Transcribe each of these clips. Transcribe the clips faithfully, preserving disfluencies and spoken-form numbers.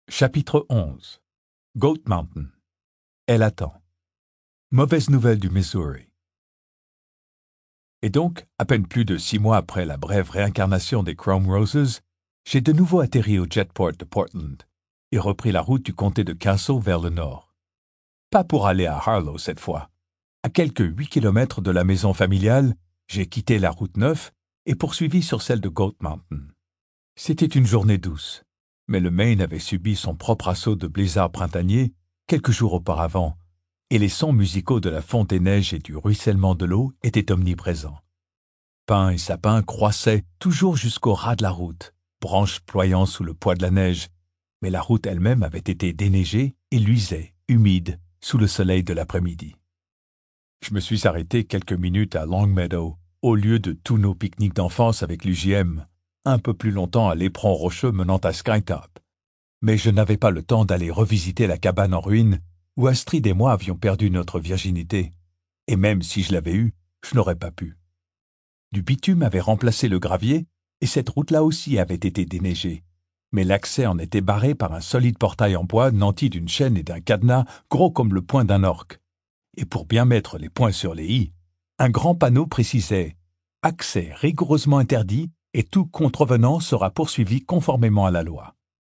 Chapitre onze. Goat Mountain. Elle attend. Mauvaise nouvelle du Missouri. Et donc, à peine plus de six mois après la brève réincarnation des Chrome Roses, j'ai de nouveau atterri au jetport de Portland et repris la route du comté de Castle vers le nord. Pas pour aller à Harlow cette fois. À quelques huit kilomètres de la maison familiale, j'ai quitté la route neuf et poursuivi sur celle de Goat Mountain. C'était une journée douce, mais le Maine avait subi son propre assaut de blizzard printanier quelques jours auparavant, et les sons musicaux de la fonte des neiges et du ruissellement de l'eau étaient omniprésents. Pins et sapins croissaient toujours jusqu'au ras de la route, branches ployant sous le poids de la neige, mais la route elle-même avait été déneigée et luisait, humide, sous le soleil de l'après-midi. Je me suis arrêté quelques minutes à Longmeadow, au lieu de tous nos pique-niques d'enfance avec l'U J M, un peu plus longtemps à l'éperon rocheux menant à Skytop. Mais je n'avais pas le temps d'aller revisiter la cabane en ruine où Astrid et moi avions perdu notre virginité, et même si je l'avais eue, je n'aurais pas pu. Du bitume avait remplacé le gravier, et cette route-là aussi avait été déneigée, mais l'accès en était barré par un solide portail en bois nanti d'une chaîne et d'un cadenas gros comme le poing d'un orque. Et pour bien mettre les points sur les i, un grand panneau précisait « Accès rigoureusement interdit et tout contrevenant sera poursuivi conformément à la loi ».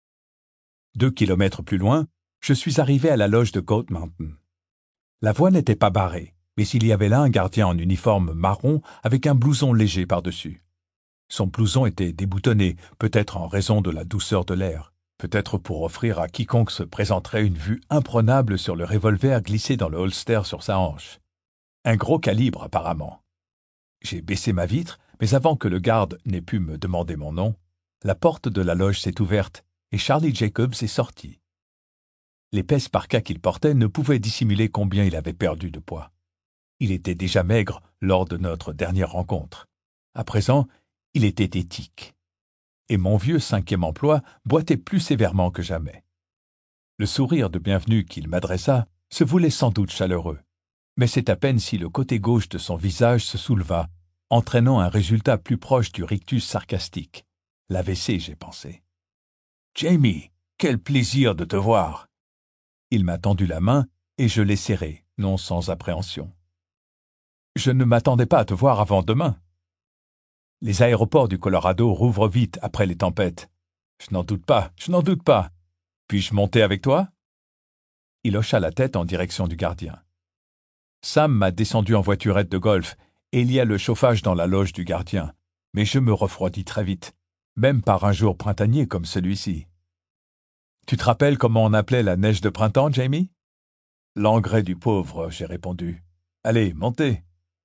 Deux kilomètres plus loin, je suis arrivé à la loge de Goat Mountain. La voie n'était pas barrée, mais il y avait là un gardien en uniforme marron avec un blouson léger par-dessus. Son blouson était déboutonné, peut-être en raison de la douceur de l'air, peut-être pour offrir à quiconque se présenterait une vue imprenable sur le revolver glissé dans le holster sur sa hanche. Un gros calibre, apparemment. J'ai baissé ma vitre, mais avant que le garde n'ait pu me demander mon nom, la porte de la loge s'est ouverte et Charlie Jacobs est sorti. L'épaisse parka qu'il portait ne pouvait dissimuler combien il avait perdu de poids. Il était déjà maigre lors de notre dernière rencontre. À présent, il était éthique. Et mon vieux cinquième emploi boitait plus sévèrement que jamais. Le sourire de bienvenue qu'il m'adressa se voulait sans doute chaleureux, mais c'est à peine si le côté gauche de son visage se souleva, entraînant un résultat plus proche du rictus sarcastique. L'A V C, j'ai pensé. « Jamie, quel plaisir de te voir !» Il m'a tendu la main et je l'ai serrée, non sans appréhension. « Je ne m'attendais pas à te voir avant demain. » Les aéroports du Colorado rouvrent vite après les tempêtes. Je n'en doute pas, je n'en doute pas. Puis-je monter avec toi? Il hocha la tête en direction du gardien. Sam m'a descendu en voiturette de golf et il y a le chauffage dans la loge du gardien, mais je me refroidis très vite, même par un jour printanier comme celui-ci. Tu te rappelles comment on appelait la neige de printemps, Jamie? L'engrais du pauvre, j'ai répondu. Allez, montez.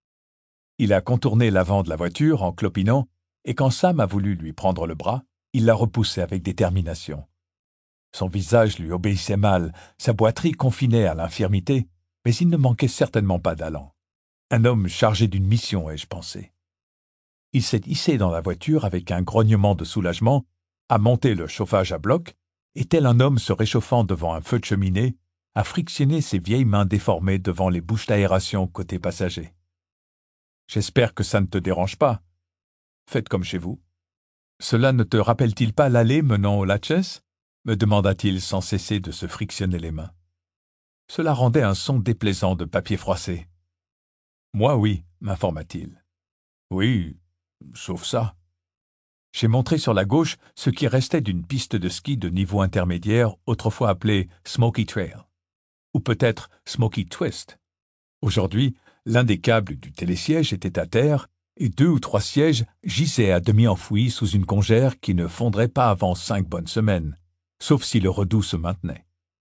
Il a contourné l'avant de la voiture en clopinant, et quand Sam a voulu lui prendre le bras, il l'a repoussé avec détermination. Son visage lui obéissait mal, sa boiterie confinait à l'infirmité, mais il ne manquait certainement pas d'allant. Un homme chargé d'une mission, ai-je pensé. Il s'est hissé dans la voiture avec un grognement de soulagement, a monté le chauffage à bloc, et tel un homme se réchauffant devant un feu de cheminée, a frictionné ses vieilles mains déformées devant les bouches d'aération côté passager. J'espère que ça ne te dérange pas. Faites comme chez vous. Cela ne te rappelle-t-il pas l'allée menant au Latches? Me demanda-t-il sans cesser de se frictionner les mains. Cela rendait un son déplaisant de papier froissé. Moi, oui, m'informa-t-il. Oui, sauf ça. J'ai montré sur la gauche ce qui restait d'une piste de ski de niveau intermédiaire, autrefois appelée Smoky Trail, ou peut-être Smoky Twist. Aujourd'hui, l'un des câbles du télésiège était à terre et deux ou trois sièges gisaient à demi enfouis sous une congère qui ne fondrait pas avant cinq bonnes semaines, sauf si le redout se maintenait.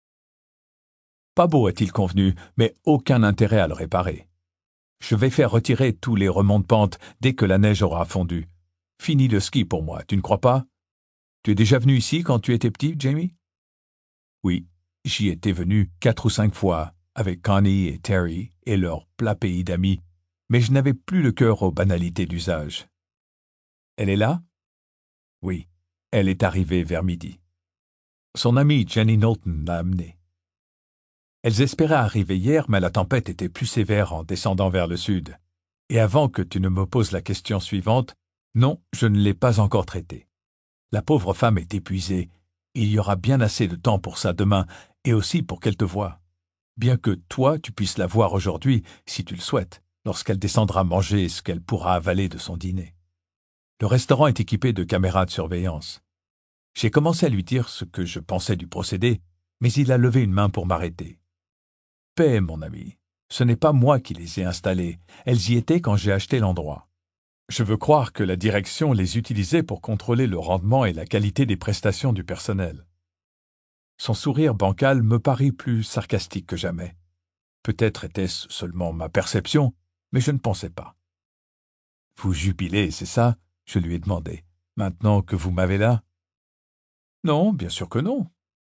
Pas beau, a-t-il convenu, mais aucun intérêt à le réparer. Je vais faire retirer tous les remontes-pentes dès que la neige aura fondu. Fini le ski pour moi, tu ne crois pas? Tu es déjà venu ici quand tu étais petit, Jamie? Oui, j'y étais venu quatre ou cinq fois, avec Connie et Terry et leur plat pays d'amis, mais je n'avais plus le cœur aux banalités d'usage. Elle est là? Oui, elle est arrivée vers midi. Son amie Jenny Knowlton l'a amenée. Elles espéraient arriver hier, mais la tempête était plus sévère en descendant vers le sud. Et avant que tu ne me poses la question suivante, non, je ne l'ai pas encore traitée. La pauvre femme est épuisée, Il y aura bien assez de temps pour ça demain, et aussi pour qu'elle te voie. Bien que toi, tu puisses la voir aujourd'hui, si tu le souhaites, lorsqu'elle descendra manger ce qu'elle pourra avaler de son dîner. Le restaurant est équipé de caméras de surveillance. J'ai commencé à lui dire ce que je pensais du procédé, mais il a levé une main pour m'arrêter. Paix, mon ami. Ce n'est pas moi qui les ai installées. Elles y étaient quand j'ai acheté l'endroit. Je veux croire que la direction les utilisait pour contrôler le rendement et la qualité des prestations du personnel. Son sourire bancal me parut plus sarcastique que jamais. Peut-être était-ce seulement ma perception, mais je ne pensais pas. « Vous jubilez, c'est ça ?» je lui ai demandé. « Maintenant que vous m'avez là ?»« Non, bien sûr que non. »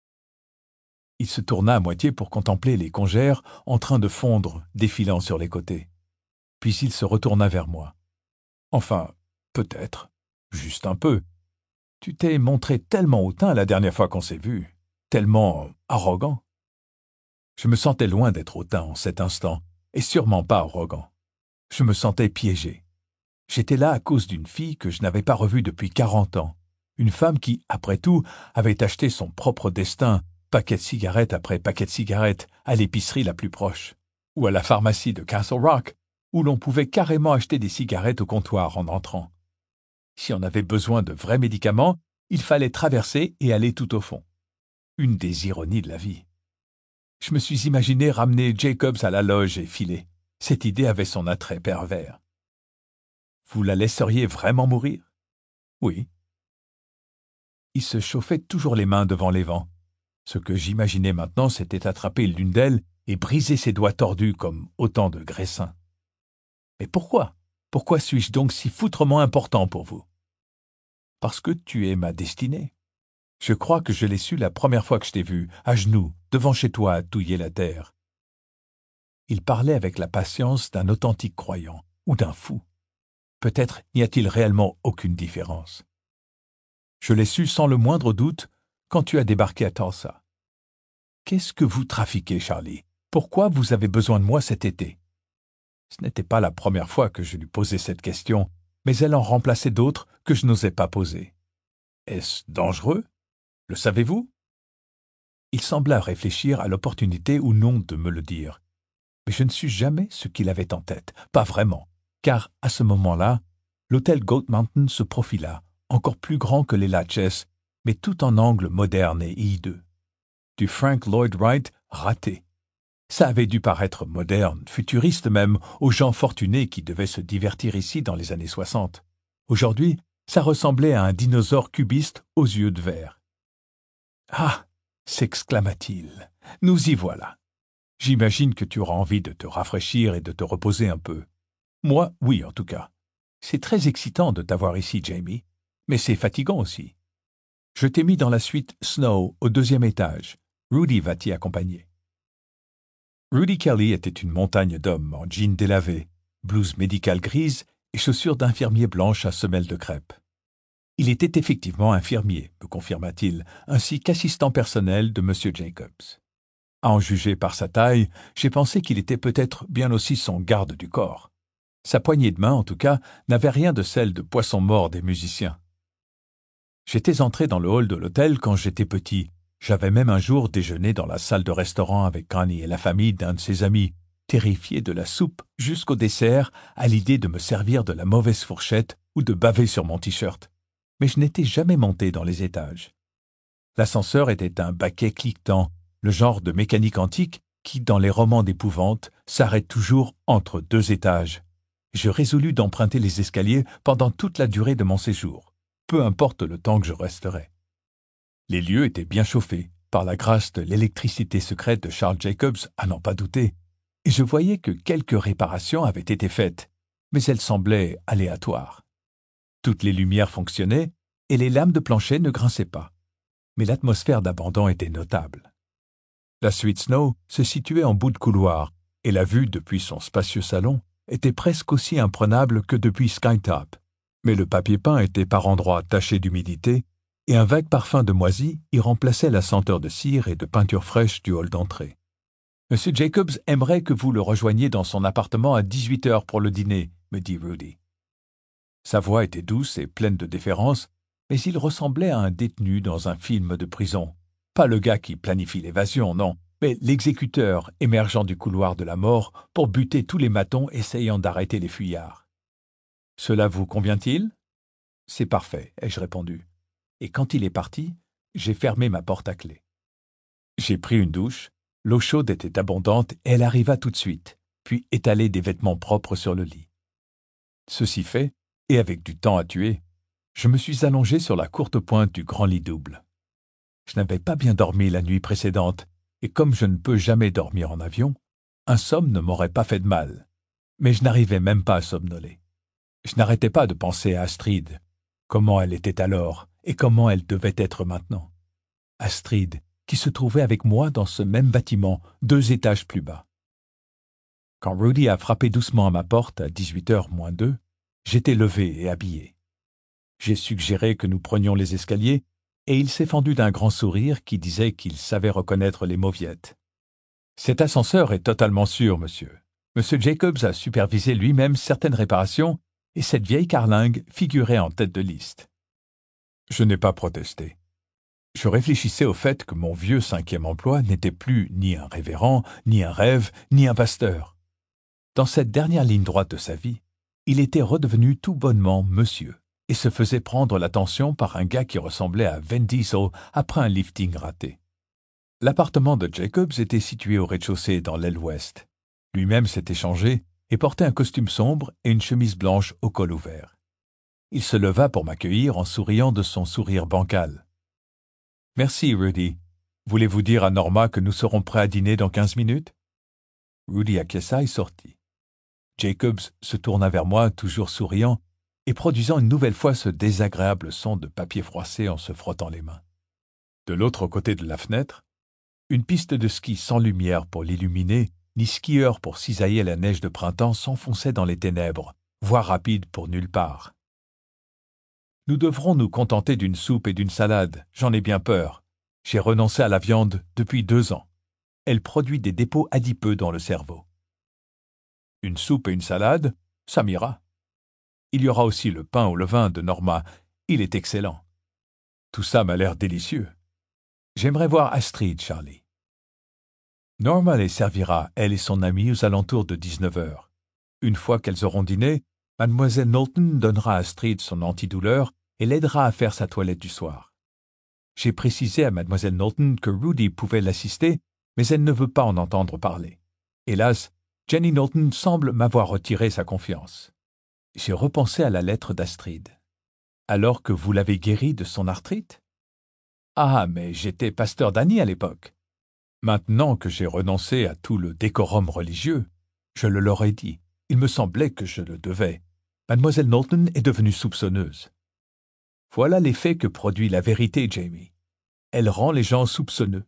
Il se tourna à moitié pour contempler les congères en train de fondre, défilant sur les côtés. Puis il se retourna vers moi. « Enfin, peut-être. Juste un peu. Tu t'es montré tellement hautain la dernière fois qu'on s'est vu. Tellement arrogant. » Je me sentais loin d'être hautain en cet instant, et sûrement pas arrogant. Je me sentais piégé. J'étais là à cause d'une fille que je n'avais pas revue depuis quarante ans. Une femme qui, après tout, avait acheté son propre destin, paquet de cigarettes après paquet de cigarettes, à l'épicerie la plus proche, ou à la pharmacie de Castle Rock, où l'on pouvait carrément acheter des cigarettes au comptoir en entrant. Si on avait besoin de vrais médicaments, il fallait traverser et aller tout au fond. Une des ironies de la vie. Je me suis imaginé ramener Jacobs à la loge et filer. Cette idée avait son attrait pervers. « Vous la laisseriez vraiment mourir ?» ?»« Oui. » Il se chauffait toujours les mains devant les vents. Ce que j'imaginais maintenant, c'était attraper l'une d'elles et briser ses doigts tordus comme autant de graissins. « Mais pourquoi ? Pourquoi suis-je donc si foutrement important pour vous ?»« Parce que tu es ma destinée. Je crois que je l'ai su la première fois que je t'ai vu, à genoux, devant chez toi, à touiller la terre. » Il parlait avec la patience d'un authentique croyant ou d'un fou. Peut-être n'y a-t-il réellement aucune différence. Je l'ai su sans le moindre doute quand tu as débarqué à Tulsa. Qu'est-ce que vous trafiquez, Charlie? Pourquoi vous avez besoin de moi cet été? Ce n'était pas la première fois que je lui posais cette question, mais elle en remplaçait d'autres que je n'osais pas poser. Est-ce dangereux? Le savez-vous? Il sembla réfléchir à l'opportunité ou non de me le dire. Mais je ne sus jamais ce qu'il avait en tête, pas vraiment, car à ce moment-là, l'hôtel Goat Mountain se profila, encore plus grand que les Latches, mais tout en angle moderne et hideux. Du Frank Lloyd Wright raté. Ça avait dû paraître moderne, futuriste même, aux gens fortunés qui devaient se divertir ici dans les années soixante. Aujourd'hui, ça ressemblait à un dinosaure cubiste aux yeux de verre. « Ah !» s'exclama-t-il. « Nous y voilà. J'imagine que tu auras envie de te rafraîchir et de te reposer un peu. Moi, oui, en tout cas. C'est très excitant de t'avoir ici, Jamie, mais c'est fatigant aussi. Je t'ai mis dans la suite Snow au deuxième étage. Rudy va t'y accompagner. » Rudy Kelly était une montagne d'hommes en jeans délavés, blouse médicale grise et chaussures d'infirmier blanches à semelles de crêpe. Il était effectivement infirmier, me confirma-t-il, ainsi qu'assistant personnel de M. Jacobs. À en juger par sa taille, j'ai pensé qu'il était peut-être bien aussi son garde du corps. Sa poignée de main, en tout cas, n'avait rien de celle de poisson mort des musiciens. J'étais entré dans le hall de l'hôtel quand j'étais petit. J'avais même un jour déjeuné dans la salle de restaurant avec Connie et la famille d'un de ses amis, terrifié de la soupe jusqu'au dessert à l'idée de me servir de la mauvaise fourchette ou de baver sur mon t-shirt. Mais je n'étais jamais monté dans les étages. L'ascenseur était un baquet cliquetant, le genre de mécanique antique qui, dans les romans d'épouvante, s'arrête toujours entre deux étages. Je résolus d'emprunter les escaliers pendant toute la durée de mon séjour, peu importe le temps que je resterais. Les lieux étaient bien chauffés, par la grâce de l'électricité secrète de Charles Jacobs, à n'en pas douter, et je voyais que quelques réparations avaient été faites, mais elles semblaient aléatoires. Toutes les lumières fonctionnaient, et les lames de plancher ne grinçaient pas, mais l'atmosphère d'abandon était notable. La suite Snow se situait en bout de couloir, et la vue depuis son spacieux salon était presque aussi imprenable que depuis Skytop, mais le papier peint était par endroits taché d'humidité, et un vague parfum de moisi y remplaçait la senteur de cire et de peinture fraîche du hall d'entrée. « Monsieur Jacobs aimerait que vous le rejoigniez dans son appartement à dix-huit heures pour le dîner, » me dit Rudy. Sa voix était douce et pleine de déférence, mais il ressemblait à un détenu dans un film de prison. Pas le gars qui planifie l'évasion, non, mais l'exécuteur émergeant du couloir de la mort pour buter tous les matons essayant d'arrêter les fuyards. « Cela vous convient-il » ? « C'est parfait, ai-je répondu. Et quand il est parti, j'ai fermé ma porte à clé. J'ai pris une douche, l'eau chaude était abondante et elle arriva tout de suite, puis étalé des vêtements propres sur le lit. Ceci fait, et avec du temps à tuer, je me suis allongé sur la courte pointe du grand lit double. Je n'avais pas bien dormi la nuit précédente, et comme je ne peux jamais dormir en avion, un somme ne m'aurait pas fait de mal. Mais je n'arrivais même pas à somnoler. Je n'arrêtais pas de penser à Astrid, comment elle était alors et comment elle devait être maintenant. Astrid, qui se trouvait avec moi dans ce même bâtiment, deux étages plus bas. Quand Rudy a frappé doucement à ma porte à dix-huit heures moins deux, j'étais levé et habillé. J'ai suggéré que nous prenions les escaliers, et il s'est fendu d'un grand sourire qui disait qu'il savait reconnaître les mauviettes. « Cet ascenseur est totalement sûr, monsieur. Monsieur Jacobs a supervisé lui-même certaines réparations, et cette vieille carlingue figurait en tête de liste. » Je n'ai pas protesté. Je réfléchissais au fait que mon vieux cinquième emploi n'était plus ni un révérend, ni un rêve, ni un pasteur. Dans cette dernière ligne droite de sa vie, il était redevenu tout bonnement monsieur et se faisait prendre l'attention par un gars qui ressemblait à Vin Diesel après un lifting raté. L'appartement de Jacobs était situé au rez-de-chaussée dans l'aile ouest. Lui-même s'était changé et portait un costume sombre et une chemise blanche au col ouvert. Il se leva pour m'accueillir en souriant de son sourire bancal. « Merci, Rudy. Voulez-vous dire à Norma que nous serons prêts à dîner dans quinze minutes ?» Rudy acquiesça et sortit. Jacobs se tourna vers moi, toujours souriant, et produisant une nouvelle fois ce désagréable son de papier froissé en se frottant les mains. De l'autre côté de la fenêtre, une piste de ski sans lumière pour l'illuminer, ni skieur pour cisailler la neige de printemps s'enfonçait dans les ténèbres, voie rapide pour nulle part. « Nous devrons nous contenter d'une soupe et d'une salade, j'en ai bien peur. J'ai renoncé à la viande depuis deux ans. Elle produit des dépôts adipeux dans le cerveau. » « Une soupe et une salade, ça m'ira. Il y aura aussi le pain au levain de Norma, il est excellent. Tout ça m'a l'air délicieux. J'aimerais voir Astrid, Charlie. » Norma les servira, elle et son amie, aux alentours de dix-neuf heures. Une fois qu'elles auront dîné, Mademoiselle Knowlton donnera à Astrid son antidouleur et l'aidera à faire sa toilette du soir. J'ai précisé à Mademoiselle Knowlton que Rudy pouvait l'assister, mais elle ne veut pas en entendre parler. Hélas, Jenny Knowlton semble m'avoir retiré sa confiance. J'ai repensé à la lettre d'Astrid. « Alors que vous l'avez guérie de son arthrite ?»« Ah, mais j'étais pasteur d'Annie à l'époque. Maintenant que j'ai renoncé à tout le décorum religieux, je le leur ai dit. Il me semblait que je le devais. Mademoiselle Knowlton est devenue soupçonneuse. Voilà l'effet que produit la vérité, Jamie. Elle rend les gens soupçonneux.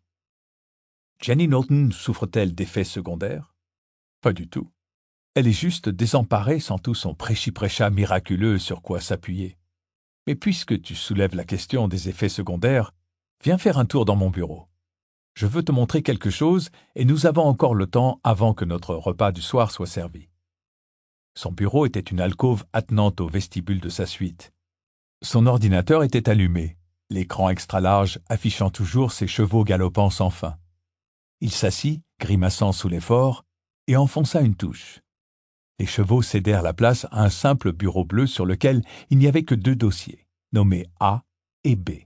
Jenny Knowlton souffre-t-elle d'effets secondaires? Pas du tout. Elle est juste désemparée sans tout son prêchi-prêcha miraculeux sur quoi s'appuyer. Mais puisque tu soulèves la question des effets secondaires, viens faire un tour dans mon bureau. Je veux te montrer quelque chose et nous avons encore le temps avant que notre repas du soir soit servi. » Son bureau était une alcôve attenante au vestibule de sa suite. Son ordinateur était allumé, l'écran extra large affichant toujours ses chevaux galopant sans fin. Il s'assit, grimaçant sous l'effort, et enfonça une touche. Les chevaux cédèrent la place à un simple bureau bleu sur lequel il n'y avait que deux dossiers, nommés A et B.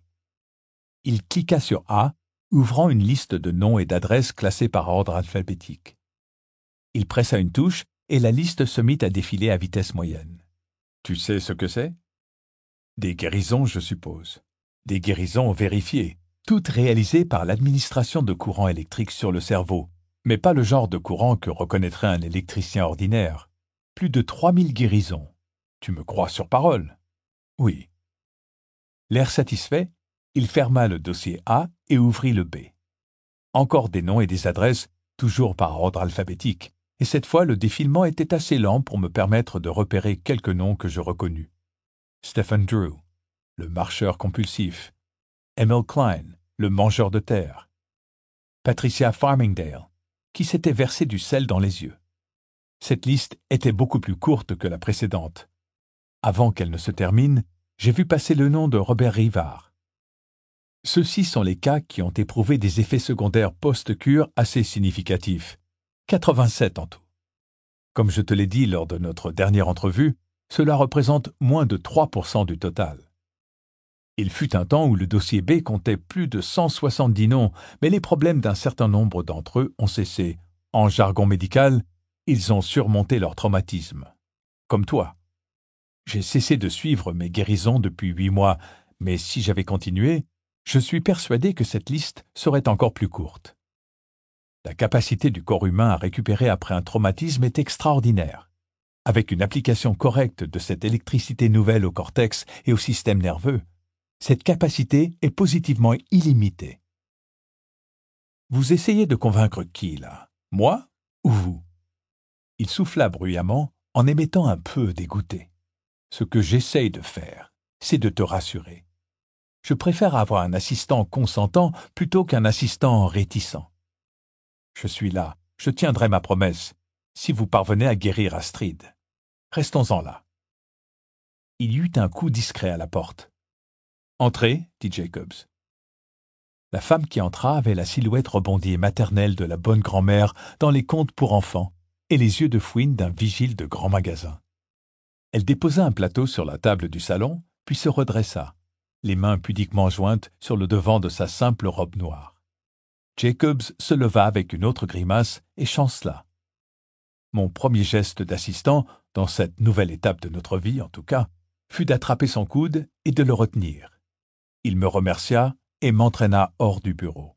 Il cliqua sur A, ouvrant une liste de noms et d'adresses classés par ordre alphabétique. Il pressa une touche et la liste se mit à défiler à vitesse moyenne. Tu sais ce que c'est? Des guérisons, je suppose. Des guérisons vérifiées, toutes réalisées par l'administration de courant électrique sur le cerveau, mais pas le genre de courant que reconnaîtrait un électricien ordinaire. Plus de trois mille guérisons. Tu me crois sur parole? Oui. L'air satisfait, il ferma le dossier A et ouvrit le B. Encore des noms et des adresses, toujours par ordre alphabétique, et cette fois le défilement était assez lent pour me permettre de repérer quelques noms que je reconnus. Stephen Drew, le marcheur compulsif. Emil Klein, le mangeur de terre. Patricia Farmingdale, qui s'était versé du sel dans les yeux. Cette liste était beaucoup plus courte que la précédente. Avant qu'elle ne se termine, j'ai vu passer le nom de Robert Rivard. Ceux-ci sont les cas qui ont éprouvé des effets secondaires post-cure assez significatifs, quatre-vingt-sept en tout. Comme je te l'ai dit lors de notre dernière entrevue, cela représente moins de trois pour cent du total. Il fut un temps où le dossier B comptait plus de cent soixante-dix noms, mais les problèmes d'un certain nombre d'entre eux ont cessé. En jargon médical, ils ont surmonté leur traumatisme. Comme toi. J'ai cessé de suivre mes guérisons depuis huit mois, mais si j'avais continué, je suis persuadé que cette liste serait encore plus courte. La capacité du corps humain à récupérer après un traumatisme est extraordinaire. Avec une application correcte de cette électricité nouvelle au cortex et au système nerveux, cette capacité est positivement illimitée. Vous essayez de convaincre qui, là? Moi ou vous? Il souffla bruyamment en émettant un peu dégoûté. Ce que j'essaye de faire, c'est de te rassurer. Je préfère avoir un assistant consentant plutôt qu'un assistant réticent. Je suis là, je tiendrai ma promesse, si vous parvenez à guérir Astrid. Restons-en là. Il y eut un coup discret à la porte. « Entrez, dit Jacobs. » La femme qui entra avait la silhouette rebondie et maternelle de la bonne grand-mère dans les contes pour enfants et les yeux de fouine d'un vigile de grand magasin. Elle déposa un plateau sur la table du salon, puis se redressa, les mains pudiquement jointes sur le devant de sa simple robe noire. Jacobs se leva avec une autre grimace et chancela. Mon premier geste d'assistant, dans cette nouvelle étape de notre vie en tout cas, fut d'attraper son coude et de le retenir. Il me remercia et m'entraîna hors du bureau.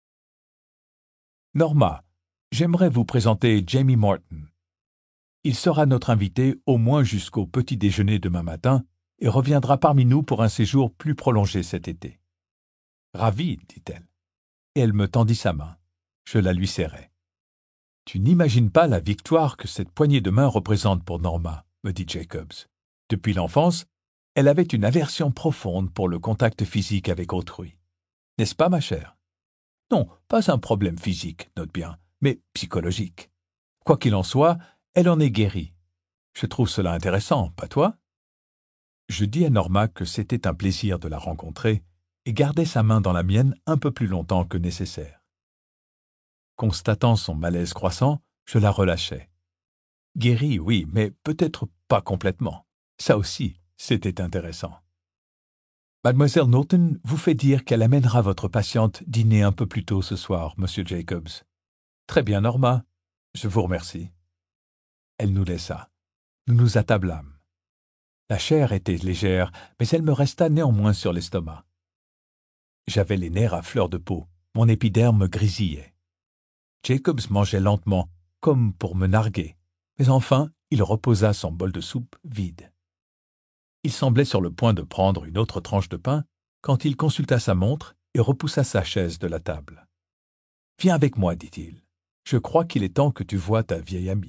« Norma, j'aimerais vous présenter Jamie Morton. Il sera notre invité au moins jusqu'au petit déjeuner demain matin et reviendra parmi nous pour un séjour plus prolongé cet été. »« Ravi, dit-elle. » Et elle me tendit sa main. Je la lui serrai. « Tu n'imagines pas la victoire que cette poignée de main représente pour Norma, me dit Jacobs. Depuis l'enfance, elle avait une aversion profonde pour le contact physique avec autrui. N'est-ce pas, ma chère? Non, pas un problème physique, note bien, mais psychologique. Quoi qu'il en soit, elle en est guérie. Je trouve cela intéressant, pas toi? Je dis à Norma que c'était un plaisir de la rencontrer et gardai sa main dans la mienne un peu plus longtemps que nécessaire. Constatant son malaise croissant, je la relâchai. Guérie, oui, mais peut-être pas complètement. Ça aussi, c'était intéressant. Mademoiselle Norton vous fait dire qu'elle amènera votre patiente dîner un peu plus tôt ce soir, Monsieur Jacobs. Très bien, Norma. Je vous remercie. Elle nous laissa. Nous nous attablâmes. La chair était légère, mais elle me resta néanmoins sur l'estomac. J'avais les nerfs à fleur de peau. Mon épiderme grisillait. Jacobs mangeait lentement, comme pour me narguer, mais enfin, il reposa son bol de soupe vide. Il semblait sur le point de prendre une autre tranche de pain quand il consulta sa montre et repoussa sa chaise de la table. « Viens avec moi, dit-il. Je crois qu'il est temps que tu voies ta vieille amie. »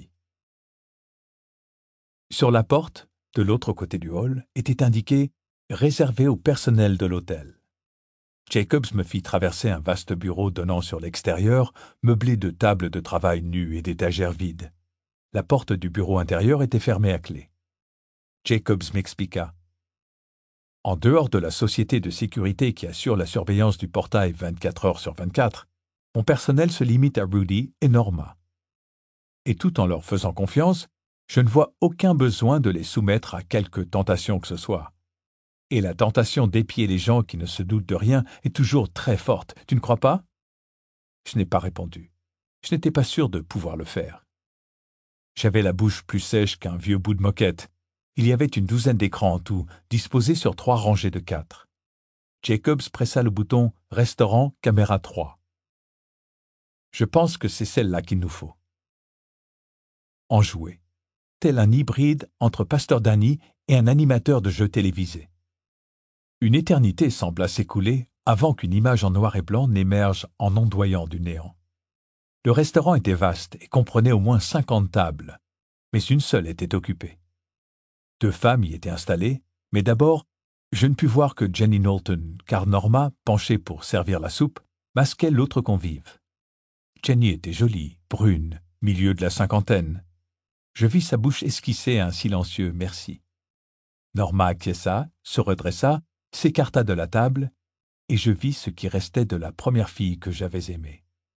Sur la porte, de l'autre côté du hall, était indiqué « Réservé au personnel de l'hôtel ». Jacobs me fit traverser un vaste bureau donnant sur l'extérieur, meublé de tables de travail nues et d'étagères vides. La porte du bureau intérieur était fermée à clé. Jacobs m'expliqua. En dehors de la société de sécurité qui assure la surveillance du portail vingt-quatre heures sur vingt-quatre, mon personnel se limite à Rudy et Norma. Et tout en leur faisant confiance, je ne vois aucun besoin de les soumettre à quelque tentation que ce soit. Et la tentation d'épier les gens qui ne se doutent de rien est toujours très forte, tu ne crois pas? Je n'ai pas répondu. Je n'étais pas sûr de pouvoir le faire. J'avais la bouche plus sèche qu'un vieux bout de moquette. Il y avait une douzaine d'écrans en tout, disposés sur trois rangées de quatre. Jacobs pressa le bouton « Restaurant, caméra trois ». Je pense que c'est celle-là qu'il nous faut. Enjoué, tel un hybride entre Pasteur Danny et un animateur de jeux télévisés. Une éternité sembla s'écouler avant qu'une image en noir et blanc n'émerge en ondoyant du néant. Le restaurant était vaste et comprenait au moins cinquante tables, mais une seule était occupée. Deux femmes y étaient installées, mais d'abord, je ne pus voir que Jenny Knowlton, car Norma, penchée pour servir la soupe, masquait l'autre convive. Jenny était jolie, brune, milieu de la cinquantaine. Je vis sa bouche esquisser un silencieux merci. Norma acquiesça, se redressa, s'écarta de la table, et je vis ce qui restait de la première fille que j'avais aimée.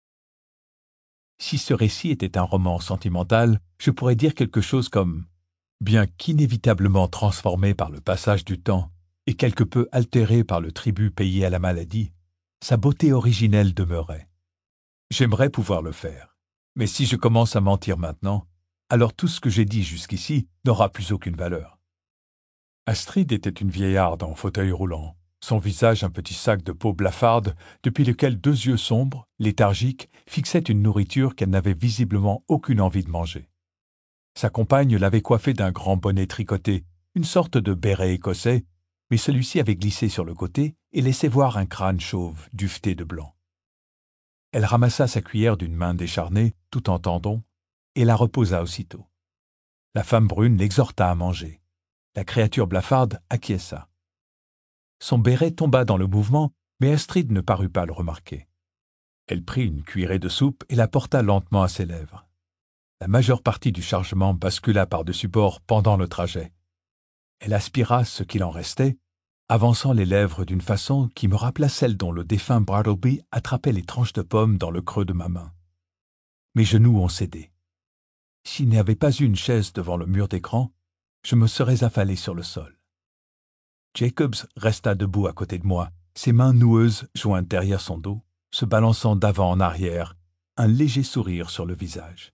Si ce récit était un roman sentimental, je pourrais dire quelque chose comme « Bien qu'inévitablement transformé par le passage du temps et quelque peu altéré par le tribut payé à la maladie, sa beauté originelle demeurait. J'aimerais pouvoir le faire, mais si je commence à mentir maintenant, alors tout ce que j'ai dit jusqu'ici n'aura plus aucune valeur. » Astrid était une vieillarde en fauteuil roulant, son visage un petit sac de peau blafarde depuis lequel deux yeux sombres, léthargiques, fixaient une nourriture qu'elle n'avait visiblement aucune envie de manger. Sa compagne l'avait coiffée d'un grand bonnet tricoté, une sorte de béret écossais, mais celui-ci avait glissé sur le côté et laissait voir un crâne chauve, duveté de blanc. Elle ramassa sa cuillère d'une main décharnée, tout en tendon, et la reposa aussitôt. La femme brune l'exhorta à manger. La créature blafarde acquiesça. Son béret tomba dans le mouvement, mais Astrid ne parut pas le remarquer. Elle prit une cuillerée de soupe et la porta lentement à ses lèvres. La majeure partie du chargement bascula par-dessus bord pendant le trajet. Elle aspira ce qu'il en restait, avançant les lèvres d'une façon qui me rappela celle dont le défunt Bartleby attrapait les tranches de pommes dans le creux de ma main. Mes genoux ont cédé. S'il n'y avait pas eu une chaise devant le mur d'écran, je me serais affalé sur le sol. Jacobs resta debout à côté de moi, ses mains noueuses jointes derrière son dos, se balançant d'avant en arrière, un léger sourire sur le visage.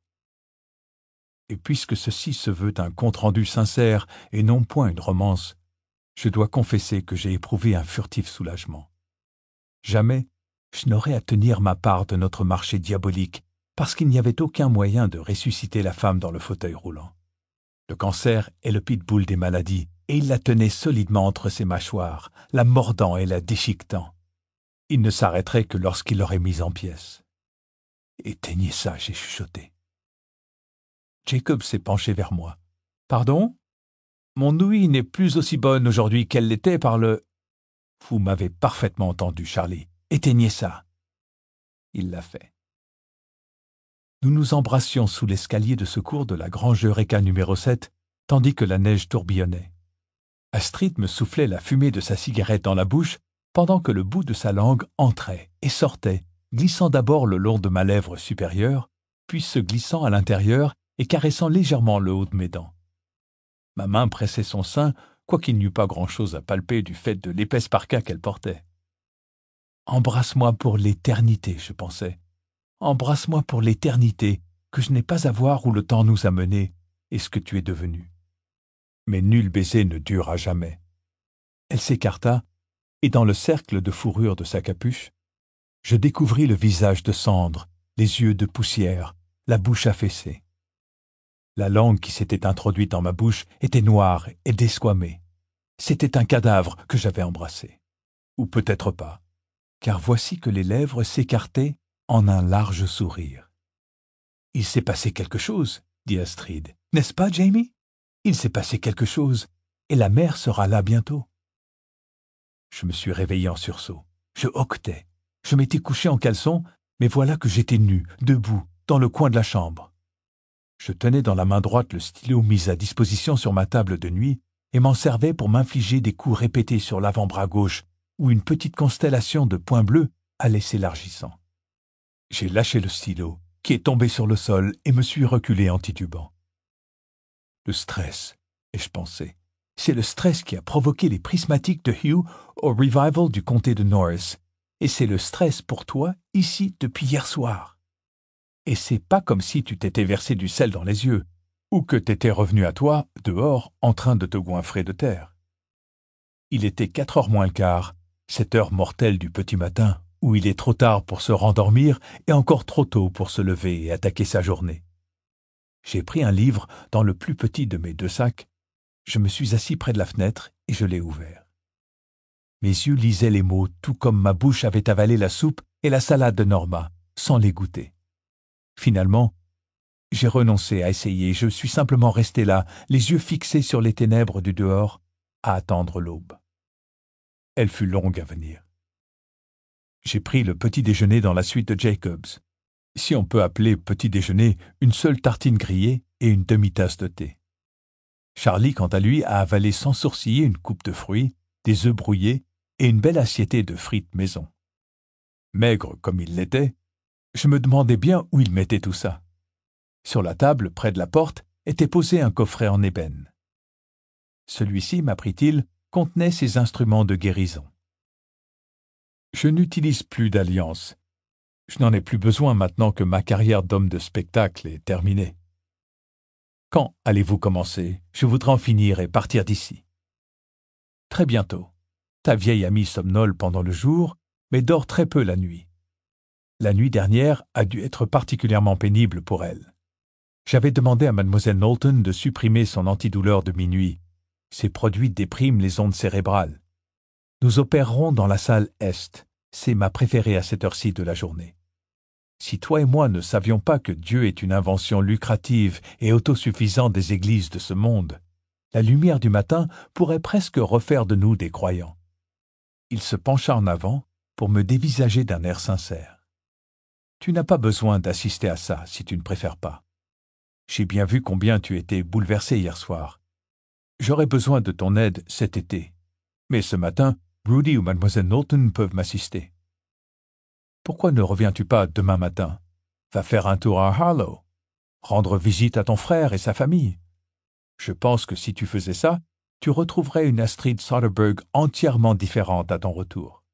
Et puisque ceci se veut un compte-rendu sincère et non point une romance, je dois confesser que j'ai éprouvé un furtif soulagement. Jamais je n'aurais à tenir ma part de notre marché diabolique, parce qu'il n'y avait aucun moyen de ressusciter la femme dans le fauteuil roulant. Le cancer est le pitbull des maladies, et il la tenait solidement entre ses mâchoires, la mordant et la déchiquetant. Il ne s'arrêterait que lorsqu'il l'aurait mise en pièces. « Éteignez ça », j'ai chuchoté. Jacob s'est penché vers moi. « Pardon ? Mon ouïe n'est plus aussi bonne aujourd'hui qu'elle l'était par le... » « Vous m'avez parfaitement entendu, Charlie. Éteignez ça. » Il l'a fait. Nous nous embrassions sous l'escalier de secours de la Grange Eureka numéro sept, tandis que la neige tourbillonnait. Astrid me soufflait la fumée de sa cigarette dans la bouche, pendant que le bout de sa langue entrait et sortait, glissant d'abord le long de ma lèvre supérieure, puis se glissant à l'intérieur et caressant légèrement le haut de mes dents. Ma main pressait son sein, quoiqu'il n'y eût pas grand-chose à palper du fait de l'épaisse parka qu'elle portait. « Embrasse-moi pour l'éternité, » je pensais. « Embrasse-moi pour l'éternité, que je n'ai pas à voir où le temps nous a menés et ce que tu es devenu. » Mais nul baiser ne dure à jamais. Elle s'écarta, et dans le cercle de fourrure de sa capuche, je découvris le visage de cendre, les yeux de poussière, la bouche affaissée. La langue qui s'était introduite dans ma bouche était noire et desquamée. C'était un cadavre que j'avais embrassé. Ou peut-être pas, car voici que les lèvres s'écartaient en un large sourire. « Il s'est passé quelque chose, » dit Astrid. « N'est-ce pas, Jamie ? Il s'est passé quelque chose, et la mère sera là bientôt. » Je me suis réveillé en sursaut. Je hoquetais. Je m'étais couché en caleçon, mais voilà que j'étais nu, debout, dans le coin de la chambre. Je tenais dans la main droite le stylo mis à disposition sur ma table de nuit et m'en servais pour m'infliger des coups répétés sur l'avant-bras gauche, où une petite constellation de points bleus allait s'élargissant. J'ai lâché le stylo, qui est tombé sur le sol, et me suis reculé en titubant. Le stress, ai-je pensé. C'est le stress qui a provoqué les prismatiques de Hugh au revival du comté de Norris. Et c'est le stress pour toi, ici, depuis hier soir. Et c'est pas comme si tu t'étais versé du sel dans les yeux, ou que t'étais revenu à toi, dehors, en train de te goinfrer de terre. Il était quatre heures moins le quart, cette heure mortelle du petit matin, où il est trop tard pour se rendormir et encore trop tôt pour se lever et attaquer sa journée. J'ai pris un livre dans le plus petit de mes deux sacs. Je me suis assis près de la fenêtre et je l'ai ouvert. Mes yeux lisaient les mots tout comme ma bouche avait avalé la soupe et la salade de Norma, sans les goûter. Finalement, j'ai renoncé à essayer. Je suis simplement resté là, les yeux fixés sur les ténèbres du dehors, à attendre l'aube. Elle fut longue à venir. J'ai pris le petit déjeuner dans la suite de Jacobs. Si on peut appeler petit déjeuner une seule tartine grillée et une demi-tasse de thé. Charlie, quant à lui, a avalé sans sourciller une coupe de fruits, des œufs brouillés et une belle assiette de frites maison. Maigre comme il l'était, je me demandais bien où il mettait tout ça. Sur la table, près de la porte, était posé un coffret en ébène. Celui-ci, m'apprit-il, contenait ses instruments de guérison. Je n'utilise plus d'alliance. Je n'en ai plus besoin maintenant que ma carrière d'homme de spectacle est terminée. Quand allez-vous commencer? Je voudrais en finir et partir d'ici. Très bientôt. Ta vieille amie somnole pendant le jour, mais dort très peu la nuit. La nuit dernière a dû être particulièrement pénible pour elle. J'avais demandé à mademoiselle Knowlton de supprimer son antidouleur de minuit. Ces produits dépriment les ondes cérébrales. Nous opérerons dans la salle Est. C'est ma préférée à cette heure-ci de la journée. Si toi et moi ne savions pas que Dieu est une invention lucrative et autosuffisante des églises de ce monde, la lumière du matin pourrait presque refaire de nous des croyants. Il se pencha en avant pour me dévisager d'un air sincère. Tu n'as pas besoin d'assister à ça si tu ne préfères pas. J'ai bien vu combien tu étais bouleversé hier soir. J'aurais besoin de ton aide cet été. Mais ce matin, Rudy ou mademoiselle Knowlton peuvent m'assister. Pourquoi ne reviens-tu pas demain matin? Va faire un tour à Harlow. Rendre visite à ton frère et sa famille. Je pense que si tu faisais ça, tu retrouverais une Astrid Soderbergh entièrement différente à ton retour.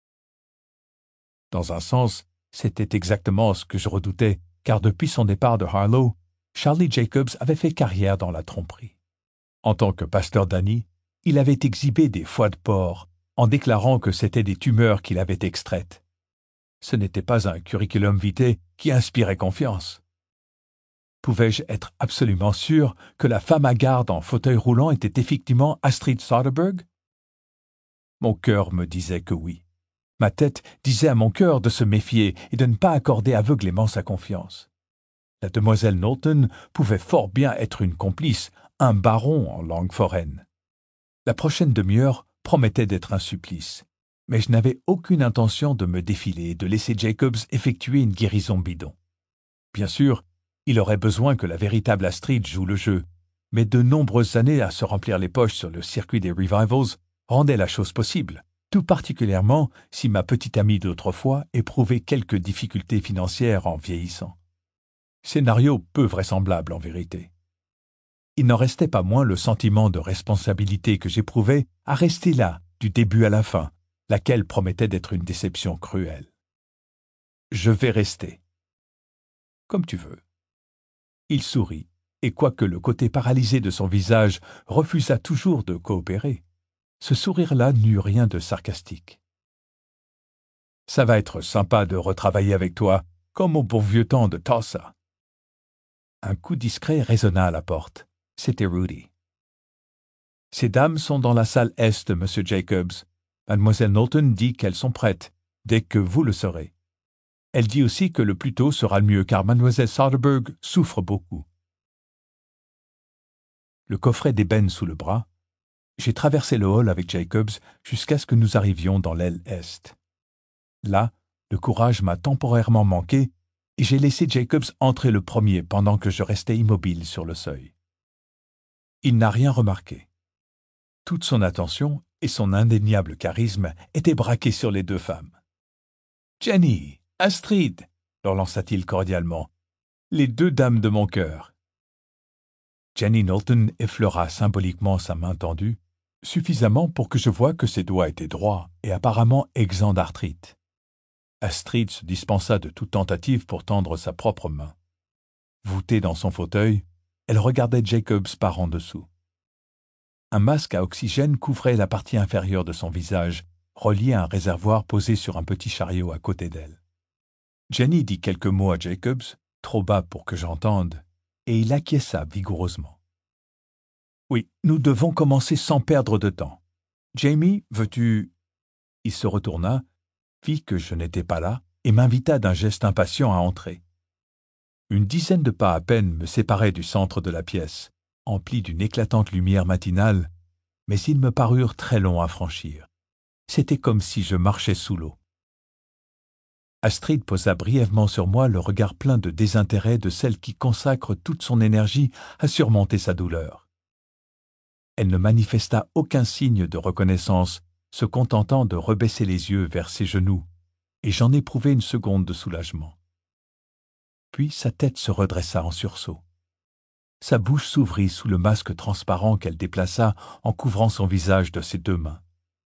Dans un sens, c'était exactement ce que je redoutais, car depuis son départ de Harlow, Charlie Jacobs avait fait carrière dans la tromperie. En tant que pasteur d'Annie, il avait exhibé des foies de porc, en déclarant que c'étaient des tumeurs qu'il avait extraites. Ce n'était pas un curriculum vitae qui inspirait confiance. Pouvais-je être absolument sûr que la femme à garde en fauteuil roulant était effectivement Astrid Soderbergh? Mon cœur me disait que oui. Ma tête disait à mon cœur de se méfier et de ne pas accorder aveuglément sa confiance. La demoiselle Knowlton pouvait fort bien être une complice, un baron en langue foraine. La prochaine demi-heure promettait d'être un supplice, mais je n'avais aucune intention de me défiler et de laisser Jacobs effectuer une guérison bidon. Bien sûr, il aurait besoin que la véritable Astrid joue le jeu, mais de nombreuses années à se remplir les poches sur le circuit des revivals rendaient la chose possible, tout particulièrement si ma petite amie d'autrefois éprouvait quelques difficultés financières en vieillissant. Scénario peu vraisemblable en vérité. Il n'en restait pas moins le sentiment de responsabilité que j'éprouvais à rester là, du début à la fin, laquelle promettait d'être une déception cruelle. Je vais rester. Comme tu veux. Il sourit, et quoique le côté paralysé de son visage refusât toujours de coopérer, ce sourire-là n'eut rien de sarcastique. Ça va être sympa de retravailler avec toi, comme au bon vieux temps de Tulsa. Un coup discret résonna à la porte. C'était Rudy. Ces dames sont dans la salle Est, monsieur Jacobs. Mademoiselle Knowlton dit qu'elles sont prêtes, dès que vous le serez. Elle dit aussi que le plus tôt sera le mieux, car mademoiselle Soderbergh souffre beaucoup. Le coffret d'ébène sous le bras, j'ai traversé le hall avec Jacobs jusqu'à ce que nous arrivions dans l'aile Est. Là, le courage m'a temporairement manqué et j'ai laissé Jacobs entrer le premier pendant que je restais immobile sur le seuil. Il n'a rien remarqué. Toute son attention et son indéniable charisme étaient braqués sur les deux femmes. « Jenny, Astrid !» leur lança-t-il cordialement. « Les deux dames de mon cœur. » Jenny Knowlton effleura symboliquement sa main tendue, suffisamment pour que je voie que ses doigts étaient droits et apparemment exempts d'arthrite. Astrid se dispensa de toute tentative pour tendre sa propre main. Voûtée dans son fauteuil, elle regardait Jacobs par en dessous. Un masque à oxygène couvrait la partie inférieure de son visage, relié à un réservoir posé sur un petit chariot à côté d'elle. Jenny dit quelques mots à Jacobs, trop bas pour que j'entende, et il acquiesça vigoureusement. « Oui, nous devons commencer sans perdre de temps. Jamie, veux-tu… » Il se retourna, vit que je n'étais pas là, et m'invita d'un geste impatient à entrer. Une dizaine de pas à peine me séparaient du centre de la pièce, empli d'une éclatante lumière matinale, mais ils me parurent très longs à franchir. C'était comme si je marchais sous l'eau. Astrid posa brièvement sur moi le regard plein de désintérêt de celle qui consacre toute son énergie à surmonter sa douleur. elle ne manifesta aucun signe de reconnaissance, se contentant de rebaisser les yeux vers ses genoux, et j'en éprouvai une seconde de soulagement. Puis sa tête se redressa en sursaut. Sa bouche s'ouvrit sous le masque transparent qu'elle déplaça en couvrant son visage de ses deux mains.